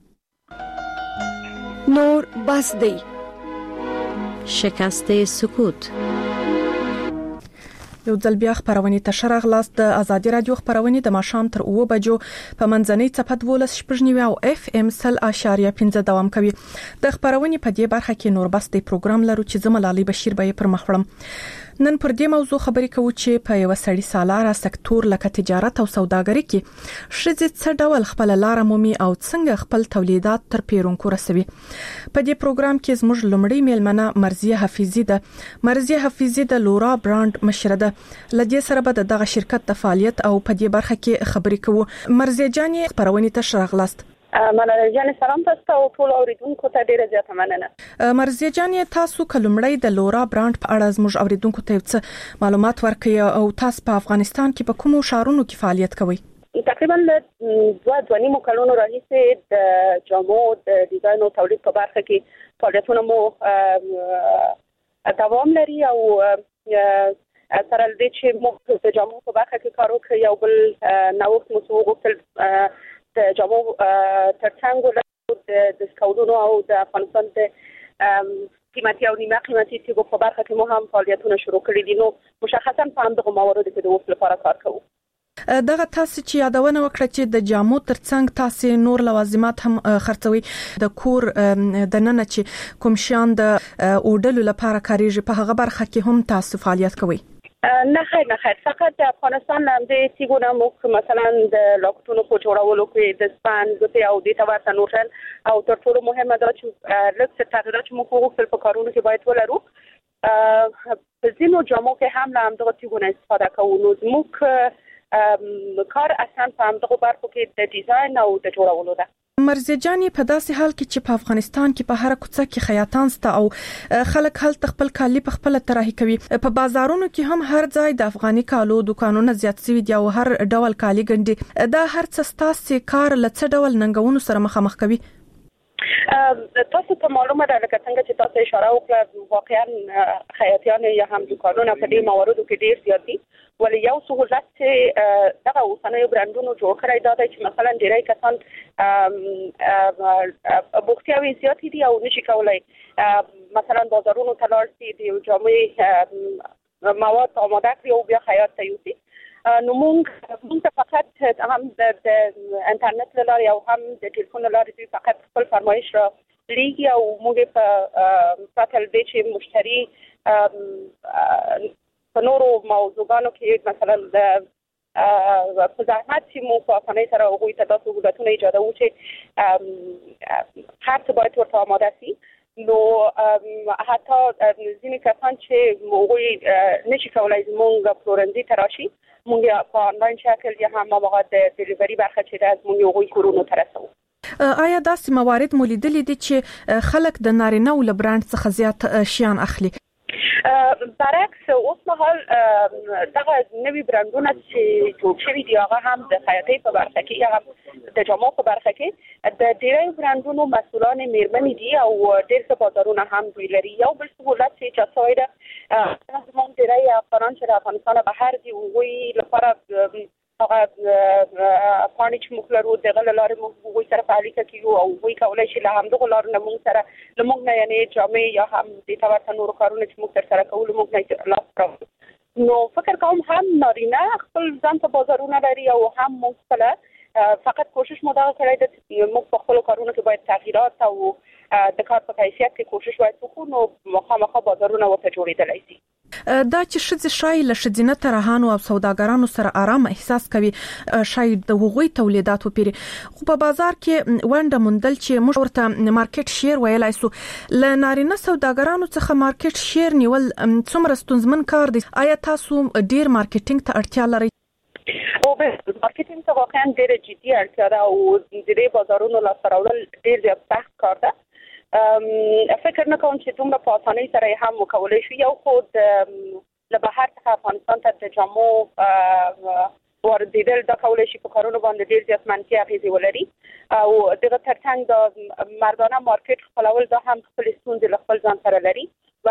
نور بسدی، شکست سکوت. یو ځل بیا خبرونه تشر اغلاست د ازادي رادیو خبرونه د ماښام تر اوه بجو په منځنۍ څپه دولس شپږ نیوي او اف ام سل اشاریه پنځه دوام کوي. د خبرونه په دې برخه کې نور بس د پروګرام لرو چې زملالي بشیر به پر مخ وړم. نن پر دې موضوع خبرې کوو چې په یو سړی سالاره سکتور لکه تجارت او سوداګري کې شذ څه ډول خپل لار مومي او څنګه خپل تولیدات تر پیرونکو رسوي. په دې پروګرام کې زموږ لومړی میلمنه مرضیه حفیظی ده. مرضیه حفیظی د لورا برانډ مشره ده. لدې سره به دغه شرکت د فعالیت او په دې برخه کې خبرې کوو. مرضیه جان خبرونه تشریح غلاست. مننه جان، سلام تاسو او ټول اوریدونکو ته ډیره زیاته مننه. مرضیه جان، تاسو کلمړی د لورا برانډ په اړه زموږ اوریدونکو ته څه معلومات ورکړئ او تاسو په افغانستان کې په کومو شهرونو کې فعالیت کوئ؟ تقریبا دوه دوه نیمو کلونو راهیسې د جامو د ډیزاین او تولید په برخه کې فعالیتونه مو دوام لري او سره دې چې مو د جامو په برخه کې کار وکړو. یو بل نوښت مو وغوښتل د جامو ترڅنګ د سکاودونو او د افغانستان د قیمتي او نیمه قیمتي تیږو په برخه کې مو هم فعالیتونه شروع کړي دي. نو مشخصا په همدغه مواردو کې د وفت لپاره کار کوو. دغه تاسو چې یادونه وکړه چې د جامو ترڅنګ تاسو نور لوازمات هم خرڅوي، د کور د نن چې کوم شان د اوډلو لپاره کاریږي په هغه برخه کې هم تاسو فعالیت کوي؟ نه خیر نه خیر فقط د افغانستان د تیګونه مو مثلا د لاکټونو په جوړولو کې د سپان د او د تواسن نورن او تر ټولو مهمه دا چې لکه تغیرات چې موږ وکړل په کارونو کې باید ولرو. په ځینو جامو کې هم له همدغه تیګونه استفاده کوو. نو زموږ کار اصلا په همدغه برخو کې د ډیزاین او د جوړولو ده. مرزي جاني په داسې حال کې چې په افغانستان کې په هر کوڅه کې خیاطان سته او خلک هلته خپل کالي په خپل طراحي کوي، په بازارونو کې هم هر ځای د افغاني کالو دکانونه زیات شوي دي او هر ډول کالي ګنډي. دا هر څه ستاسو کار له څه ډول ننګونو سره مخامخ کوي؟ تاسو ته معلومه ده لکه څنګه چې تاسو اشاره وکړه، واقعا خیاطیان یا هم دکانونه په دې مواردو کې ډیر زیات دي، ولی یو سهولت چې دغه اوسنیو برانډونو جوړ کړی دا دی چې مثلا ډیری کسان بوختیاوي زیاتې دي او نشي کولای مثلا بازارونو ته لاړ شي د یو جامې مواد آماده کړي او بیا خیاط ته یوسي. نو موږ موږ فقط هم د انټرنیټ له لارې او هم د ټلیفون له لارې دوی فقط خپل فرمایش را لیږي او موږ په پرته له دې چې مشتري په نورو موضوعاتو کې مثلا د په زحمت چې مو په اسانۍ سره هغوی ته داسې سهولتونه ایجادوو چې هر څه باید ورته آماده شي. نو حتی ځینې کسان چې هغوی نشي کولای زموږ پلورنځي ته راشي، موږ په آنلاین شکل یا هم موقع د ډیلیوري برخه چې ده موږ هغوی کورونو ته رسوو. آیا داسې موارد مو لیدلي دي چې خلک د نارینه له برانډ څخه زیات شیان اخلي؟ برعکس اوس مهال دغه نوي برانډونه چې جوړ شوي دي هغه هم د خیاطۍ په برخه کې یا هم د جامو په برخه کې د ډیری برانډونو مسؤلان میرمنې دي او ډېر څه بازارونه هم دوی لري. یو بل سهولت چې چاسوی ده زموږ ډیری افغانان چې د افغانستان بهر دي هغوی لپاره هغه پاڼې چې موږ لرو دغه له لارې موږ هغوی سره په اړیکه کې یو او هغوی کولی شي له همدغو لارو نه موږ سره له موږ نه یعنې جامې یا هم دې ته ورته نورو کارونه چې موږ ترسره کوو له موږ نه لاس راوړو. نو فکر کوم هم نارینه خپل ځان ته بازارونه لري او هم موږ خپله فقط کوشش مو دغه کړی ده چې موږ په خپلو کارونو کې باید تغییرات او د کار په کیفیت کې کوشش باید وکړو، نو مخامخ بازارونه ورته جوړېدلی شي. دا چې ښځې شاید له ښځینه طراحانو او سوداګرانو سره آرام احساس کوي، شاید د هغوی تولیدات وپیري، خو په بازار کې ونډه موندل چې موږ ورته مارکیټ شیر ویلای سو، له نارینه سوداګرانو څخه مارکیټ شیر نیول څومره ستونزمن کار دی؟ آیا تاسو ډیر مارکیټینګ ته اړتیا لرئ؟ او به مارکیټینګ ته واقعا ډیره جدي اړتیا ده او د دې بازارونو لاسته راوړل ډیر زیات سخت کار ده. فکر نه کوم چې دومره په اسانۍ سره یې هم وکولی شو. یو خو له بهر څخه افغانستان ته د جامو واردېدل دا کولی شي په کارونو باندې ډېر زیات منفي اغېزې ولري او دغه ترڅنګ د مردانه مارکیټ خپلول دا هم خپلې ستونزې له خپل ځان سره لري.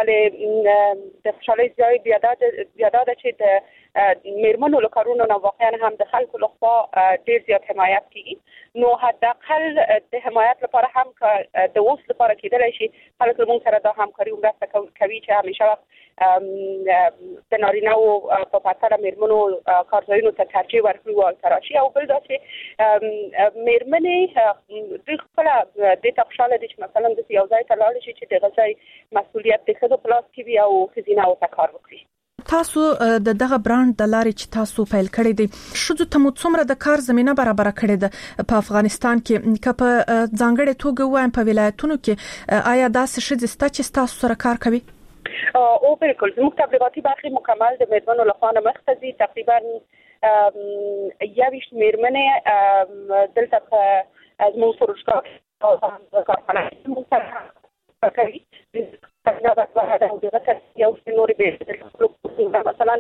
ولې د خوشحالۍ ځای بیا دا ده چې د میرمنو له کارونو نه واقعا هم د خلکو لخوا ډېر زیات حمایت کېږي. نو حداقل د حمایت لپاره هم که د اوس لپاره کېدلی شي خلک له موږ سره دا همکاري مرسته کوي چې همیشه وخت د نارینه‌و په پرتله میرمنو کارځایونو ته ترجیح ورکړي او هلته راشي. او بل دا چې میرمنې دوی خپله دې ته خوشحاله دي چې مثلا داسې یو ځای ته لاړې شي چې دغه ځای مسؤلیت د ښځو په لاس کې وي او ښځینه ورته کار وکړي. تاسو د دغه برانډ د لارې چې تاسو پیل کړی دی ښځو ته مو څومره د کار زمینه برابر کړې ده په افغانستان کې؟ که په ځانګړې توګه وایم په ولایتونو کې آیا داسې ښځې شته چې تاسو سره کار کوي؟ او بالکل زموږ تبلیغاتي برخې مکمل د میرمنو لخوا نه مخته ځي. تقریبا یویشت میرمنې دلته په زموږ فروشګاه کې کارخانه زموږ سره کوي. یو نورې به مثلا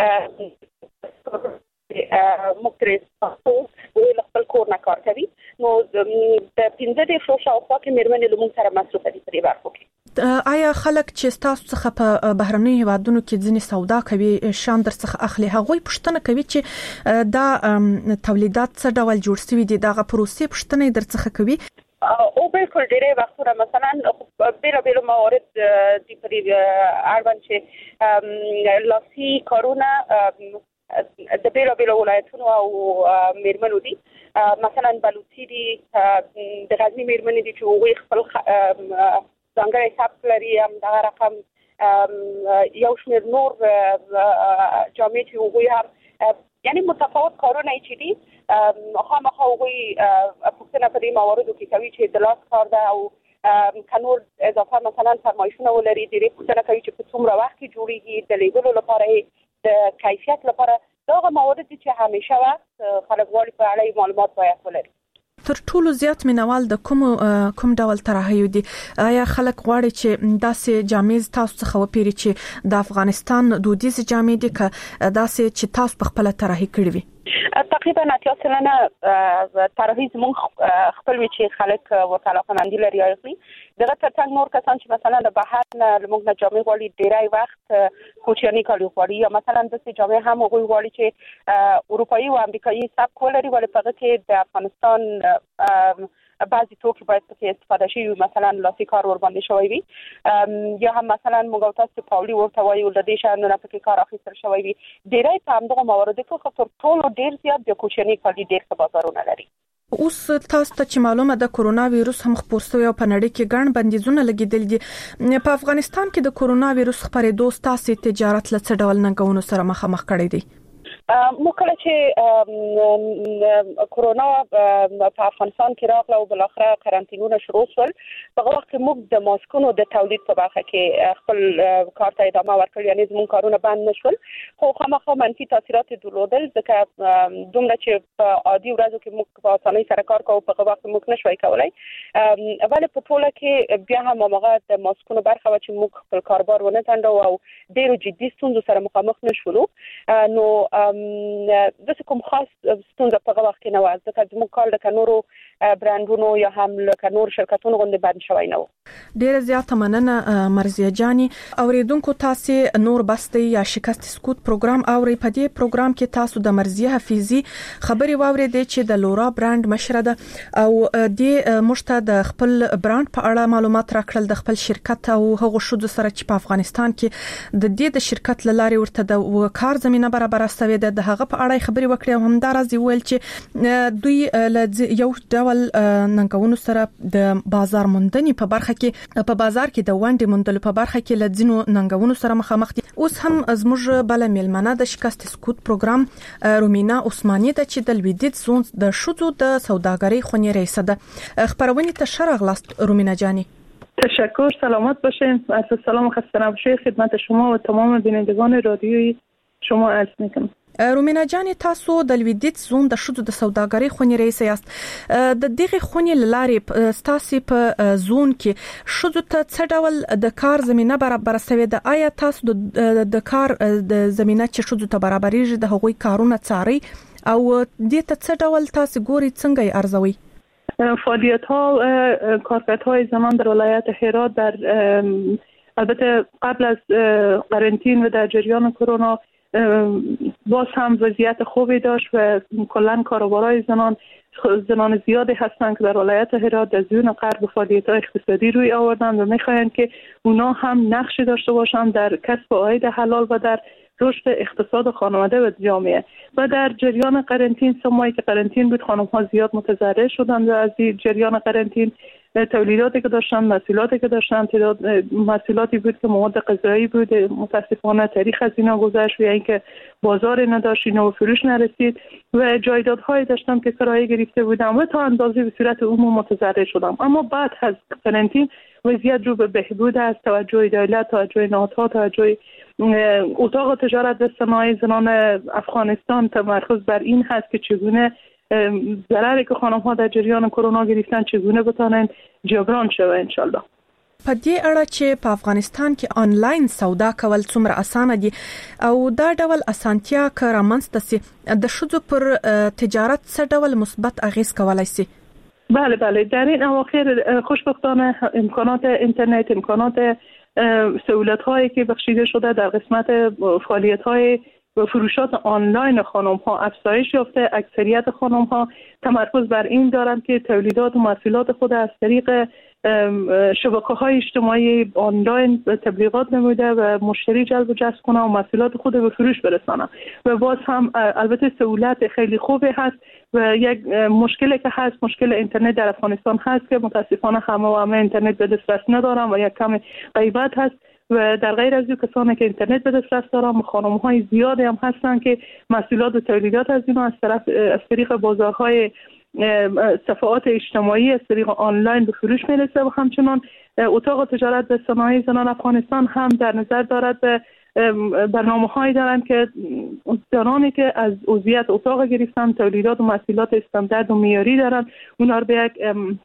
مختلف ویل خپل کور نه کار کوي. نو د پنځه دېرشو شاوخوا کې میرمنې له موږ سره مصروفه دي په دې برخو کې. آیا خلک چې ستاسو څخه په بهرنیو هیوادونو کې ځینې سودا کوي شان در څخه اخلي هغوی پوښتنه کوي چې دا تولیدات څه ډول جوړ شوي دي، دغه پروسې پوښتنه در څخه کوي؟ او بالکل ډېرې وختونه مثلا بیل بیل موارد دی پرې اړوند چې لاسي کارونه د بیل بیل ولایتونو او میرمنو دي، مثلا بلوچي دي، د غزني میرمنې دي چې هغوی خپل ځانګړی سبک لري، هم دغه رقم یو شمېر نور جامې چې هغوی هم یعنی متفاوت کارونه چې دي خامخا هغوی پوښتنه په دې مواردو کې کوي چې د لاس کار ده او که نور اضافه مثلا فرمایشونه ولري، ډېرې پوښتنه کوي چې په څومره وخت کې جوړېږي، د لیږلو لپاره د کیفیت لپاره دغه موارد دي چې همیشه وخت خلک غواړي په اړه معلومات باید ولري. تر ټولو زیات مینوال د کوم کوم ډول طرحیو دي؟ آیا خلک غواړي چې داسې جامې تاسو څخه وپیري چې د افغانستان دودیز جامې دي که داسې چې تاسو په خپل طرحي کړی وي؟ تقریبا اتیا سلنه طرحي زموږ خپل وی چې خلک ورته علاقه‌مندي لري اخلي. دغه ترڅنګ نور کسان چې مثلا د بهر نه موږ نه جامې غواړي، ډېری وخت کوچني کالي غواړي، یا مثلا داسې جامې هم هغوی غواړي چې اروپایي او امریکایي سبک ولري، ولې په هغه کې د افغانستان بعضی توکي باید پکې استفاده شي، مثلا لاسي کار ور باندې شوی وي، یا هم مثلا موږ تاسو پاولي ورته وایو د دې شانو نه پکې کار اخیستل شوی وي. ډېری په همدغه مواردو کې خو تر ټولو ډېر زیات د کوچني کالي ډېر ښه بازارونه لري. اوس تاسو ته چې معلومه ده کرونا وایروس هم خپور شوی او په نړۍ کې ګڼ بندیزونه لګیدل دي، په افغانستان کې د کرونا وایروس خپرېدو ستاسو تجارت له څه ډول ننګونو سره مخامخ کړی دی؟ مو کله چې کرونا په افغانستان کې راغله او بل اخره قرنطینونه شروع شول، په هغه وخت کې موږ د ماسکونو د تولید په برخه کې خپل کار ته ادامه ورکړل، یعنی زموږ کارونه بند نشول، خو خامخا منفي تاثیرات درلودل، ځکه دومره چې په عادي ورځو کې موږ په اسانۍ سره کار کوو په هغه وخت موږ نشوای کولای، ولې په ټوله کې بیا هم هغه د ماسکونو برخه و چې موږ خپل کاروبار ونه ځنډو او ډېرو جدي ستونزو سره مخامخ نشولو. نو داسې کوم خاص ستونزه په هغه وخت کې نه وه، ځکه زموږ کار لکه نورو برانډونو یا هم لکه نور شرکتونو غوندې بند شوی نه و. ډېره زیاته مننه مرضیه جانې. اوریدونکو تاسو نور بسته یا شکست سکوت پروګرام اوري. په دې پروګرام کې تاسو د مرضیه حفیظي خبري واورېدې چې د لورا برانډ مشره ده او د مشته د خپل برانډ په اړه معلومات راکړل، د خپل شرکت او هغه شود سره چې په افغانستان کې د دې د شرکت لاري ورته د کار زمينه برابر استوي ده، د هغه په اړه خبري وکړې او همدارز ویل چې دوی یو ډول ننګونو سره د بازار موندنې په برخه کې په بازار کې د وانډې موندلو په برخه کې لځینو ننګونو سره مخامخ دي. اوس هم زموږ بل میلمنه د شکست سکوت پروګرام رومینا عثماني ده چې د لویدیت زون د شوزو د سوداګرۍ خونې رئیس ده. خبرونه ته شرغ لاست رومینا جانی. تشکر، سلامت باشین. از سلام و خسته نباشید خدمت شما و تمام بینندگان رادیوی شما عرض میکنم. رومینا جان، تاسو د لویدیت زون د شوزو د سوداګرۍ خونې رئیس یاست. د دغه خونې لارې ستاسو په زون کې شوزو ته څه ډول د کار زمينه برابر شوی ده؟ آیا تاسو د کار د زمينه چې شوزو ته برابرېږي د هغوی کارونه څاري او دې ته څه ډول تاسو ګوري څنګه یې ارزوي؟ فعالیت ها کارکردهای زنان در ولایت هرات در البته قبل از قرنطین و در جریان کرونا باز هم وضعیت خوبی داشت و کلا کاروبارای زنان زنان زیادی هستند که در ولایت هرات در زون غرب فعالیت‌های اقتصادی روی آوردند و می‌خواهند که اونا هم نقشی داشته باشند در کسب عاید حلال و در رشد اقتصاد خانواده و جامعه. و در جریان قرنطین سه ماهی که قرنطین بود خانم‌ها زیاد متضرر شدند و از جریان قرنطین تولیداتی که داشتن، محصولاتی که داشتن، تعداد محصولاتی بود که مواد غذایی بود، متاسفانه تاریخ از اینا گذشت و اینکه بازار نداشت، اینا به فروش نرسید و جایدادهایی داشتم که کرایه گرفته بودم و تا اندازه به صورت عموم متضرر شدم. اما بعد از قرنطین وضعیت رو به بهبود است، توجه دولت، توجه نهادها، توجه اتاق تجارت و صنایع زنان افغانستان تمرکز بر این هست که چگونه ضرری که خانم ها در جریان کرونا گرفتن چگونه بتانند جبران شوه ان شاء الله. په دې اړه چې په افغانستان کې آنلاین سودا کول څومره اسانه دي او دا ډول اسانتیا که رامنځته سي د ښځو پر تجارت څه ډول مثبت اغیز کولای سي؟ بله بله در این اواخر خوشبختانه امکانات اینترنت، امکانات سهولت هایی که بخشیده شده در قسمت فعالیت های و فروشات آنلاین خانم ها افزایش یافته. اکثریت خانم ها تمرکز بر این دارند که تولیدات و محصولات خود از طریق شبکه های اجتماعی آنلاین تبلیغات نموده و مشتری جلب و جذب کنه و محصولات خود به فروش برسانه و باز هم البته سهولت خیلی خوبی هست و یک مشکلی که هست مشکل اینترنت در افغانستان هست که متاسفانه همه و همه اینترنت به دسترس ندارن و یک کم غیبت هست و در غیر از این کسانی که اینترنت به دسترس دارن خانم‌های زیادی هم هستن که محصولات و تولیدات از اینا از طرف از طریق بازارهای صفحات اجتماعی از طریق آنلاین به فروش میرسه و همچنان اتاق تجارت به صنایع زنان افغانستان هم در نظر دارد به برنامه‌هایی دارند که زنانی که از عضویت اتاق گرفتن تولیدات و محصولات استاندارد و معیاری دارند اونا رو به یک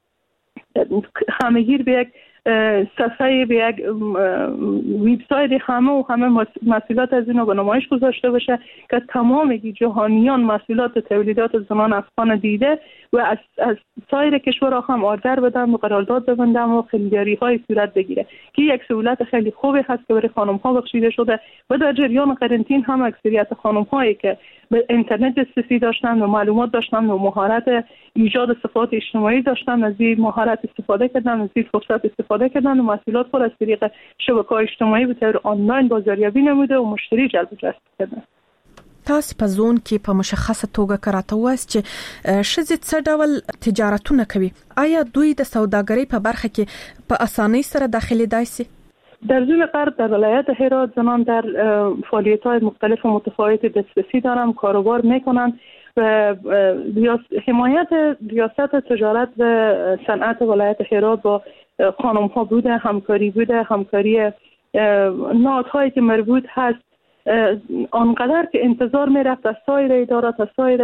همه‌گیر به یک صفحه به یک وبسایت همه و همه محصولات از اینو به نمایش گذاشته بشه که تمام جهانیان محصولات و تولیدات زنان افغان دیده و از, از سایر کشورها هم آردر بدن و قرارداد ببندن و خریداری های صورت بگیره که یک سهولت خیلی خوبی هست که برای خانم ها بخشیده شده و در جریان قرنطینه هم اکثریت خانم هایی که به اینترنت دسترسی داشتن و معلومات داشتن و مهارت ایجاد صفحات اجتماعی داشتن از این مهارت استفاده کردن از این فرصت استفاده کردن و محصولات خود از طریق شبکه‌های اجتماعی به طور آنلاین بازاریابی نموده و مشتری جلب جذب کردن. تاسو په زون کې په مشخصه توګه کراته واست چې شذې څه ډول تجارتونه کوي آیا دوی د سوداګرۍ په برخه کې په اسانۍ سره داخليدای شي؟ در زون غرب در ولایت هرات زنان در فعالیت‌های مختلف و متفاوت دسترسی دارن کاروبار میکنن و حمایت ریاست تجارت و صنعت ولایت هرات با خانم‌ها بوده همکاری بوده همکاری نهادهایی که مربوط هست آنقدر که انتظار می رفت از سایر ادارات از سایر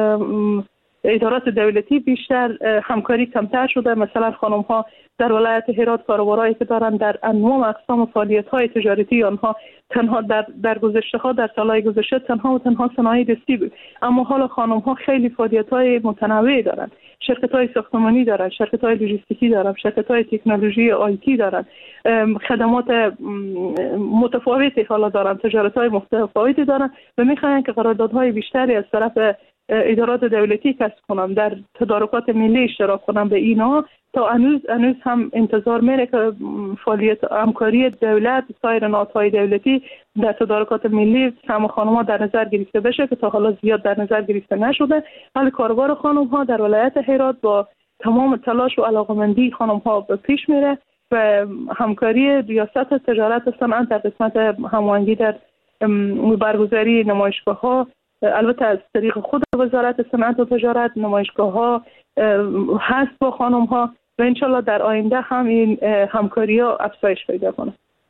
ادارات دولتی بیشتر همکاری کمتر شده. مثلا خانم ها در ولایت هرات کاروبارایی که دارن در انواع اقسام فعالیت های تجارتی آنها تنها در در گذشته ها در سالهای گذشته تنها و تنها صنایع دستی بود، اما حالا خانم ها خیلی فعالیت های متنوع دارن، شرکت های ساختمانی دارن، شرکت های لوجستیکی دارن، شرکت های تکنولوژی آیتی دارن، خدمات متفاوتی حالا دارن، تجارت های متفاوتی دارن و میخواین که قراردادهای بیشتری از طرف ادارات دولتی کسب کنم در تدارکات ملی اشتراک کنم به اینا تا هنوز هنوز هم انتظار میره که فعالیت همکاری دولت سایر نهادهای دولتی در تدارکات ملی هم خانم‌ها در نظر گرفته بشه که تا حالا زیاد در نظر گرفته نشده. ولی کاروبار خانم‌ها در ولایت هرات با تمام تلاش و علاقمندی خانم‌ها به پیش میره و همکاری ریاست تجارت و صنعت در قسمت هماهنگی در برگزاری نمایشگاه‌ها البته از طریق خود وزارت صنعت و تجارت نمایشگاه‌ها هست با خانم‌ها و انشالله در آینده هم این همکاری‌ها افزایش پیدا کنه.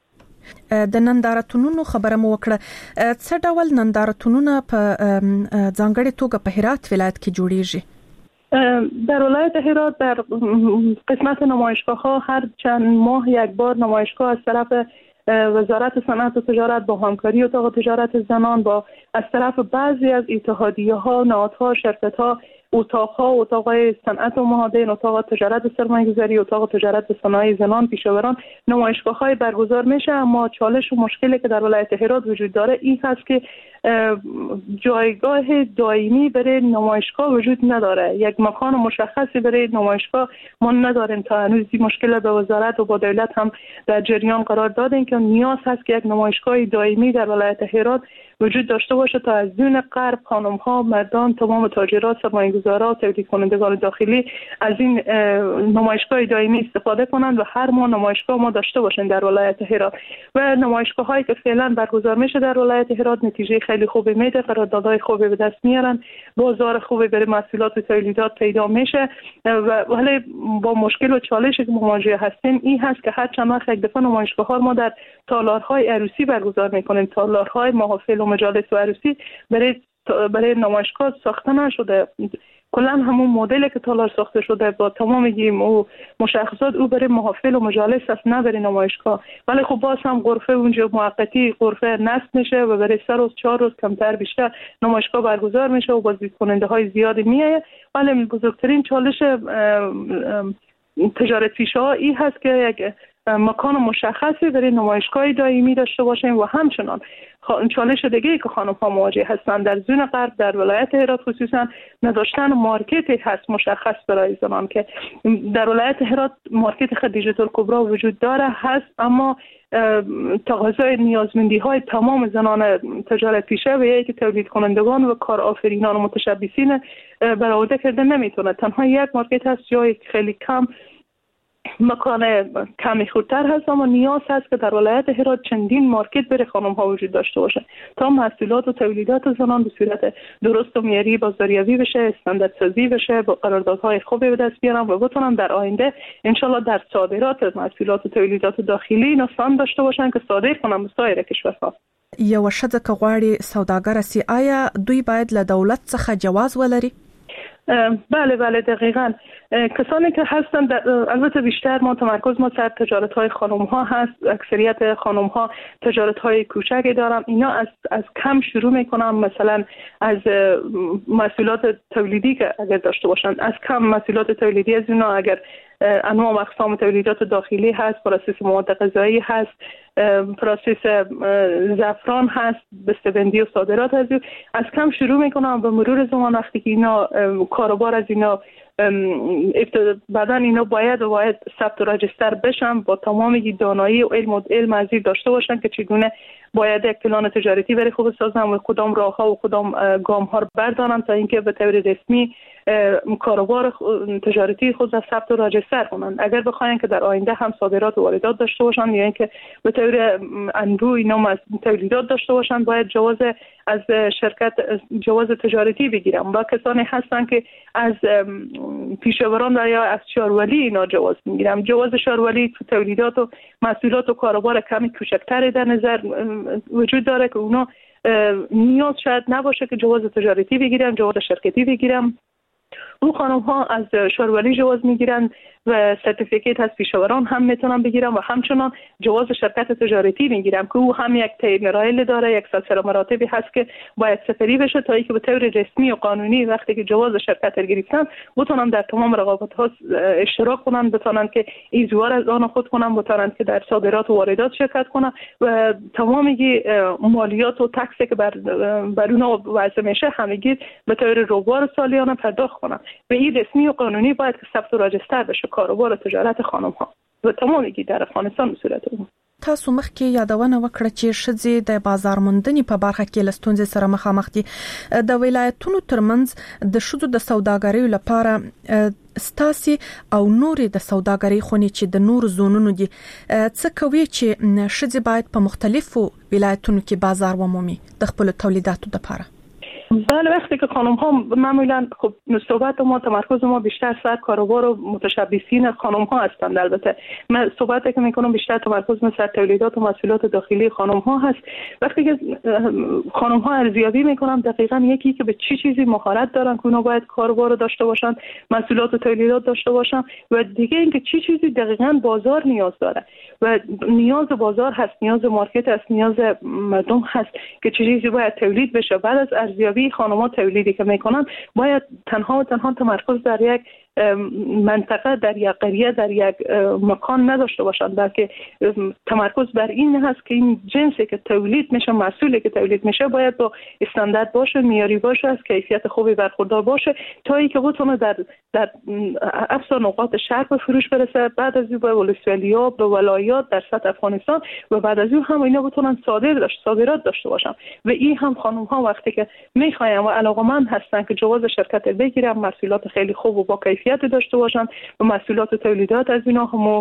د نندارتونونو خبره مو وکړه څه ډول نندارتونونه په ځانګړې توګه په هرات ولایت کې جوړیږي؟ در ولایت هرات در قسمت نمایشگاه‌ها هر چند ماه یک بار نمایشگاه از طرف وزارت صنعت و تجارت با همکاری اتاق تجارت زنان با از طرف بعضی از اتحادیه‌ها، نهادها، شرکت‌ها، اتاق‌ها، اتاق‌های صنعت و معادن، اتاق تجارت سرمایه‌گذاری، اتاق تجارت صنایع زنان، پیشاوران نمایشگاه‌های برگزار میشه. اما چالش و مشکلی که در ولایت هرات وجود داره این هست که جایگاه دائمی برای نمایشگاه وجود نداره، یک مکان مشخصی برای نمایشگاه ما نداریم. تا هنوز این مشکل به وزارت و با دولت هم در جریان قرار دادیم که نیاز هست که یک نمایشگاه دائمی در ولایت هرات وجود داشته باشه تا از دون غرب خانم‌ها، مردان، تمام تاجرات، سرمایه‌گذاران، تولید کنندگان داخلی از این نمایشگاه دائمی استفاده کنند و هر ماه نمایشگاه ما داشته باشیم در ولایت هرات. و نمایشگاه‌هایی که فعلا برگزار میشه در ولایت هرات نتیجه خیلی خوبی میده، قراردادهای خوبی به دست میارن، بازار خوبی برای محصولات و تولیدات پیدا میشه. و ولی با مشکل و چالشی که مواجه هستیم این هست که هر چند وقت یک دفعه نمایشگاه‌ها ما در تالارهای عروسی برگزار میکنیم، تالارهای محافل و مجالس و عروسی برای برای نمایشگاه ساخته نشده. کلا همون مدلی که تالار ساخته شده با تمام گیم و مشخصات او برای محافل و مجالس است، نه برای نمایشگاه. ولی خب باز هم غرفه اونجا موقتی غرفه نصب میشه و برای سه روز چهار روز کمتر بیشتر نمایشگاه برگزار میشه و بازدید کننده های زیادی میایه. ولی بزرگترین چالش تجارت پیشه ها این هست که یک مکان مشخصی برای نمایشگاه دائمی داشته باشیم و همچنان چالش دیگه‌ای که خانم ها مواجه هستند در زون غرب در ولایت هرات خصوصا نداشتن مارکتی هست مشخص برای زنان که در ولایت هرات مارکت خدیجه الکبری وجود داره هست، اما تقاضای نیازمندی های تمام زنان تجارت پیشه و یک تولید کنندگان و کارآفرینان و متشبثین برآورده کرده نمیتونه. تنها یک مارکت هست جای خیلی کم مکان کمی خودتر هست، اما نیاز هست که در ولایت هرات چندین مارکت برای خانم ها وجود داشته باشه تا محصولات و تولیدات زنان به صورت درست و معیاری بازاریابی بشه، استانداردسازی بشه، با قراردادهای خوبی به دست بیارن و بتونن در آینده انشالله در صادرات محصولات و تولیدات داخلی نفان داشته باشن که صادر کنن به سایر کشورها. یو شذ که غواړي سوداګر سي آیا دوی باید له دولت څخه جواز ولري؟ بله بله دقیقاً. کسانی که هستند البته بیشتر ما تمرکز ما سر تجارت های خانم ها هست، اکثریت خانم ها تجارت های کوچکی دارن، اینا از از کم شروع میکنن، مثلا از محصولات تولیدی که اگر داشته باشن از کم محصولات تولیدی از اینا اگر انواع و اقسام تولیدات داخلی هست، پروسس مواد غذایی هست، پروسس زعفران هست، بسته‌بندی و صادرات هست، از کم شروع میکنن به مرور زمان وقتی که اینا کاروبار از اینا بعدا اینا باید و باید ثبت و رجستر بشن، با تمام دانایی و علم و علم ازی داشته باشن که چگونه باید یک پلان تجارتی برای خود بسازن و کدام راهها و کدام گام ها رو بردارن تا اینکه به طور رسمی کاروبار تجارتی خود را ثبت و رجستر کنن. اگر بخواین که در آینده هم صادرات و واردات داشته باشن یا اینکه به طور انبوه اینا تولیدات داشته باشن، باید جواز از شرکت جواز تجارتی بگیرن. با کسانی هستن که از پیشاوران یا از شارولی اینا جواز میگیرن. جواز شارولی تو تولیدات و محصولات و کاروبار کمی کوچکتر در نظر وجود داره که اونا نیاز شاید نباشه که جواز تجارتی بگیرن، جواز شرکتی بگیرن. اون خانم ها از شارولی جواز میگیرن و سرتیفیکیت از پیشاوران هم میتونن بگیرن و همچنان جواز شرکت تجارتی میگیرن که او هم یک طی مراحل داره، یک سلسله مراتبی هست که باید سپری بشه تا اینکه به طور رسمی و قانونی وقتی که جواز شرکت رو گرفتن بتونن در تمام رقابت ها اشتراک کنن، بتونن که ایزوار از آن خود کنن، بتونن که در صادرات و واردات شرکت کنن و تمام مالیات و تکسی که بر بر اونها وضع میشه همگی به طور روبار سالیانه پرداخت کنن. به این رسمی و قانونی باید که ثبت و رجستر بشه کاروبار تجارت خانم ها و تمامي در افغانستان په صورت وو. تاسو مخکې یادونه وکړه چې ښځې د بازار موندنې په برخه کې له ستونزې سره مخامخ دي. د ولایتونو ترمنځ د ښځو د سوداګرۍ لپاره ستاسي او نورې د سوداګرۍ خونې چې د نور زونونو دي څه کوي چې ښځې باید په مختلفو ولایتونو کې بازار ومومي د خپل تولیداتو لپاره؟ بله، وقتی که خانم ها معمولا خب صحبت ما تمرکز ما بیشتر سر کاروبار و متشبثین خانم ها هستند. البته من صحبتی که میکنم بیشتر تمرکز ما سر تولیدات و محصولات داخلی خانم ها هست. وقتی که خانم ها ارزیابی میکنم دقیقاً یکی که به چی چیزی مهارت دارن که اونا باید کاروبار داشته باشن، محصولات و تولیدات داشته باشن و دیگه اینکه چی چیزی دقیقاً بازار نیاز داره و نیاز بازار هست، نیاز مارکت هست، نیاز مردم هست که چه چیزی باید تولید بشه. بعد از ارزیابی خانم‌ها تولیدی که میکنن باید تنها و تنها تمرکز در یک منطقه، در یک قریه، در یک مکان نداشته باشند، بلکه تمرکز بر این هست که این جنسی که تولید میشه، محصولی که تولید میشه باید با استاندارد باشه، معیاری باشه، از کیفیت خوبی برخوردار باشه تا اینکه بتونه در در افسر نقاط شهر به فروش برسه، بعد از این به ولسوالی‌ها، به ولایات در سطح افغانستان و بعد از این هم اینا بتونن صادر داشت صادرات داشته باشن. و این هم خانم‌ها وقتی که میخواین و علاقه‌مند هستن که جواز شرکت بگیرن، محصولات خیلی خوب و با کیفیت داشته باشن و محصولات و تولیدات از اینا هم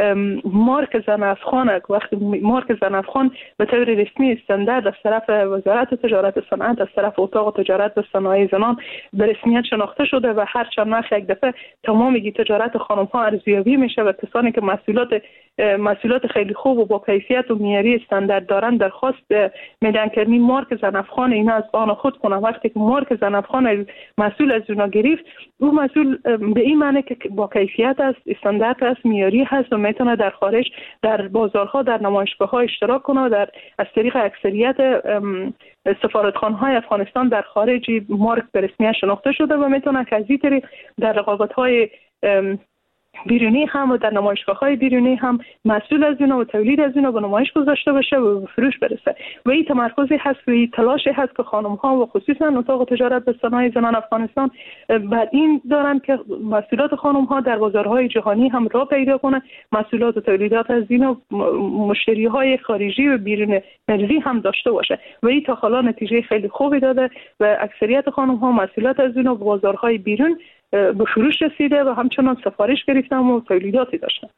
مارک زن افغان، وقتی مارک زن افغان به طور رسمی استاندارد از طرف وزارت تجارت و صنعت، از طرف اتاق تجارت و صنایع زنان به رسمیت شناخته شده و هر چند وقت یک دفعه تمام تجارت خانم ها ارزیابی میشه و کسانی که محصولات محصولات خیلی خوب و با کیفیت و معیاری استاندارد دارن درخواست میدن که این مارک زن افغان اینا از آن خود کنه. وقتی که مارک زن افغان محصول از اونا گرفت، اون محصول به این معنی که با کیفیت است، استاندارد است، معیاری هست و میتونه در خارج در بازارها، در نمایشگاه‌ها اشتراک کنه و در از طریق اکثریت سفارتخانه‌های افغانستان در خارج مارک به رسمیت شناخته شده و میتونه که از این طریق در رقابت‌های بیرونی هم و در نمایشگاه‌های بیرونی هم مسئول از اینا و تولید از اینا به نمایش گذاشته بشه و به فروش برسه و این تمرکزی هست و این تلاشی هست که خانم‌ها و خصوصا اتاق تجارت بستان‌های زنان افغانستان بعد این دارن که محصولات خانم‌ها در بازارهای جهانی هم راه پیدا کنه، محصولات و تولیدات از اینا مشتری‌های خارجی و بیرون مرزی هم داشته باشه و این تا حالا نتیجه خیلی خوبی داده و اکثریت خانم‌ها محصولات از اینا به بازارهای بیرون به فروش رسیده و همچنان سفارش گرفتن و تولیداتی داشتن.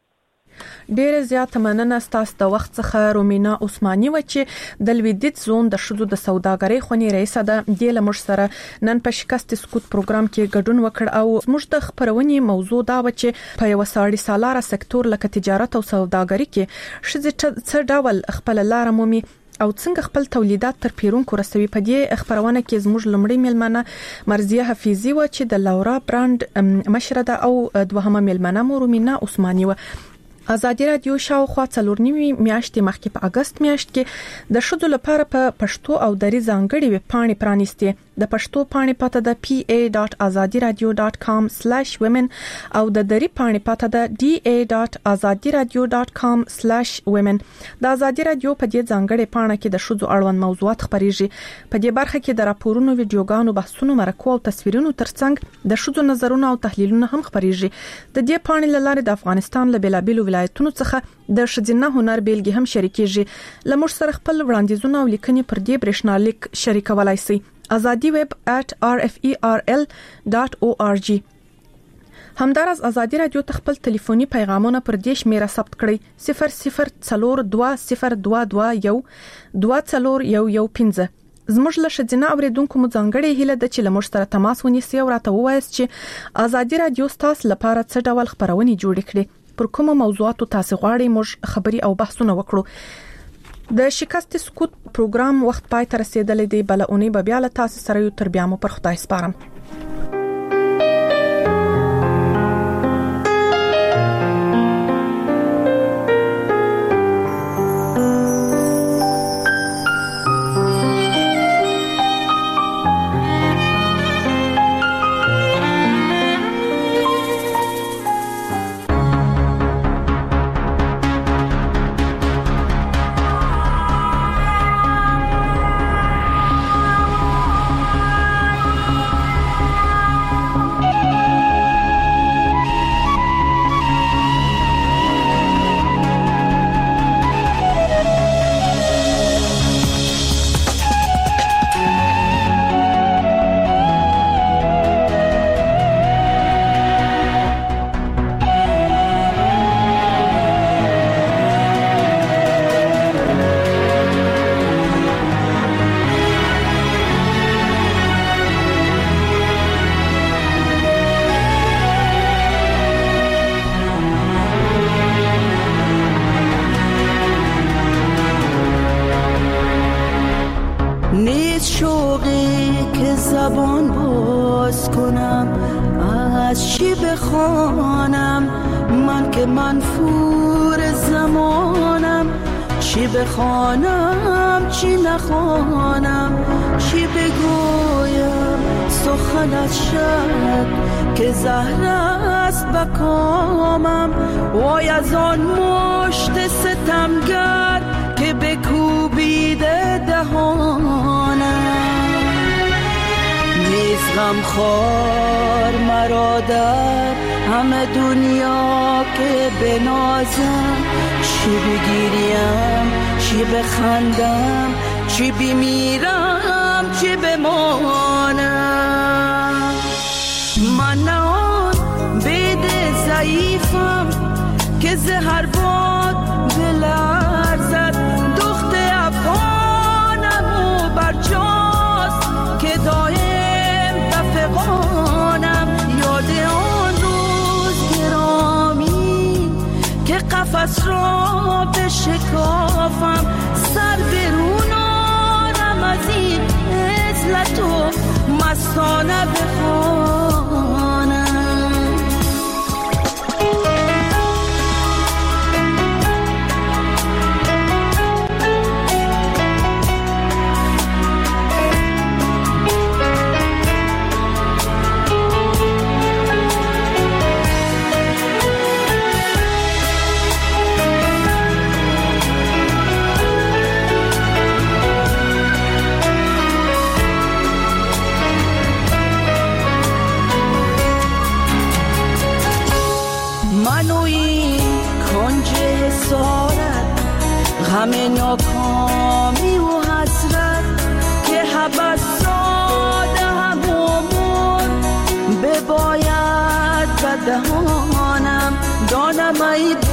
ډېر زیات مننه ستاسو د وخت څخه. رومینا عثماني و چې د لویدیځ زون د شذو د سوداګرۍ خونې رئیسه ده د لمر سره نن په شکست سکوت پروګرام کې ګډون وکړ او موږ د خبرونې موضوع دا و چې په یو ساړی سالاره سکتور لکه تجارت او سوداګرۍ کې شذ څه ډول خپل لار مومي او څنګه خپل تولیدات تر پیرونکو رسوي. په دې خبرونه کې زموږ لمړی میلمنه مرضیه حفیظی و چې د لورا برانډ مشره ده او دوهمه میلمنه مو رومینا عثماني و. ازادي رادیو شاوخوا څلور نیمه میاشتې مخکې په اگست میاشت کې د شذو لپاره په پښتو او دری ځانګړي ویب پاڼې پرانیستي. د پښتو پاڼې پته د پی ای ډاټ ازادي رادیو ډاټ کام سلیش ویمن او د دری پاڼې پته د ډی ای ډاټ ازادي رادیو ډاټ کام سلیش ویمن. د ازادي رادیو په دې ځانګړي پاڼه کې د شذو اړوند موضوعات خبريږي. په دې برخه کې د راپورونو، ویډیوګانو، بحثونو، مرکو او تصویرونو ترڅنګ د شذو نظرونه او تحلیلونه هم خبريږي. د دې پاڼې لاره د افغانستان له بلابل ولایتونو څخه د شذینه هنر بیلګې هم شریکېږي. لمر سره خپل وړاندیزونه او لیکنې پر دې برېښنالیک شریکولای شي. azadi web at r f e r l dot org. همدارس ازادي رادیو تخپل ټلیفوني پیغامونه پر دیش میرا ثبت کړئ صفر صفر څلور دوه صفر دوه دوه یو دوه څلور یو یو پنځه. زموږ له شذینه اوریدونکو مو ځانګړې هیله د چې لمر سره تماس ونیسي او راته ووایي چې ازادي رادیو ستاسو لپاره څه ډول خبرونه جوړ کړي، پر کومه موضوعاتو تاسو غواړئ موږ خبري او بحثونه وکړو. د شکست سکوت پروګرام وخت پای ته رسیدلی دی. بل اونۍ به بیا له تاسو سره یو تر بیا مو پر خدای سپارم. بخوانم چی نخوانم، چی بگویم سخن از شب که زهر است بکامم. وای از آن مشت ستمگر که بکوبیده دهانم. نیز غمخوار مرا در همه دنیا که بنازم، چی بگیریم چی بخندم، چی بمیرم چی بمانم. من نه آن بید ضعیفم که زهر باد بلرزد. دخت افغانم و برجاست که دایم دفقانم. یاد آن روز گرامی که قفس را بشکافم، سر برون آرم از این عزلت و مستانه بخوانم. همه ناکامی و حسرت که حبس ساده همومون بباید به دهانم دانم ای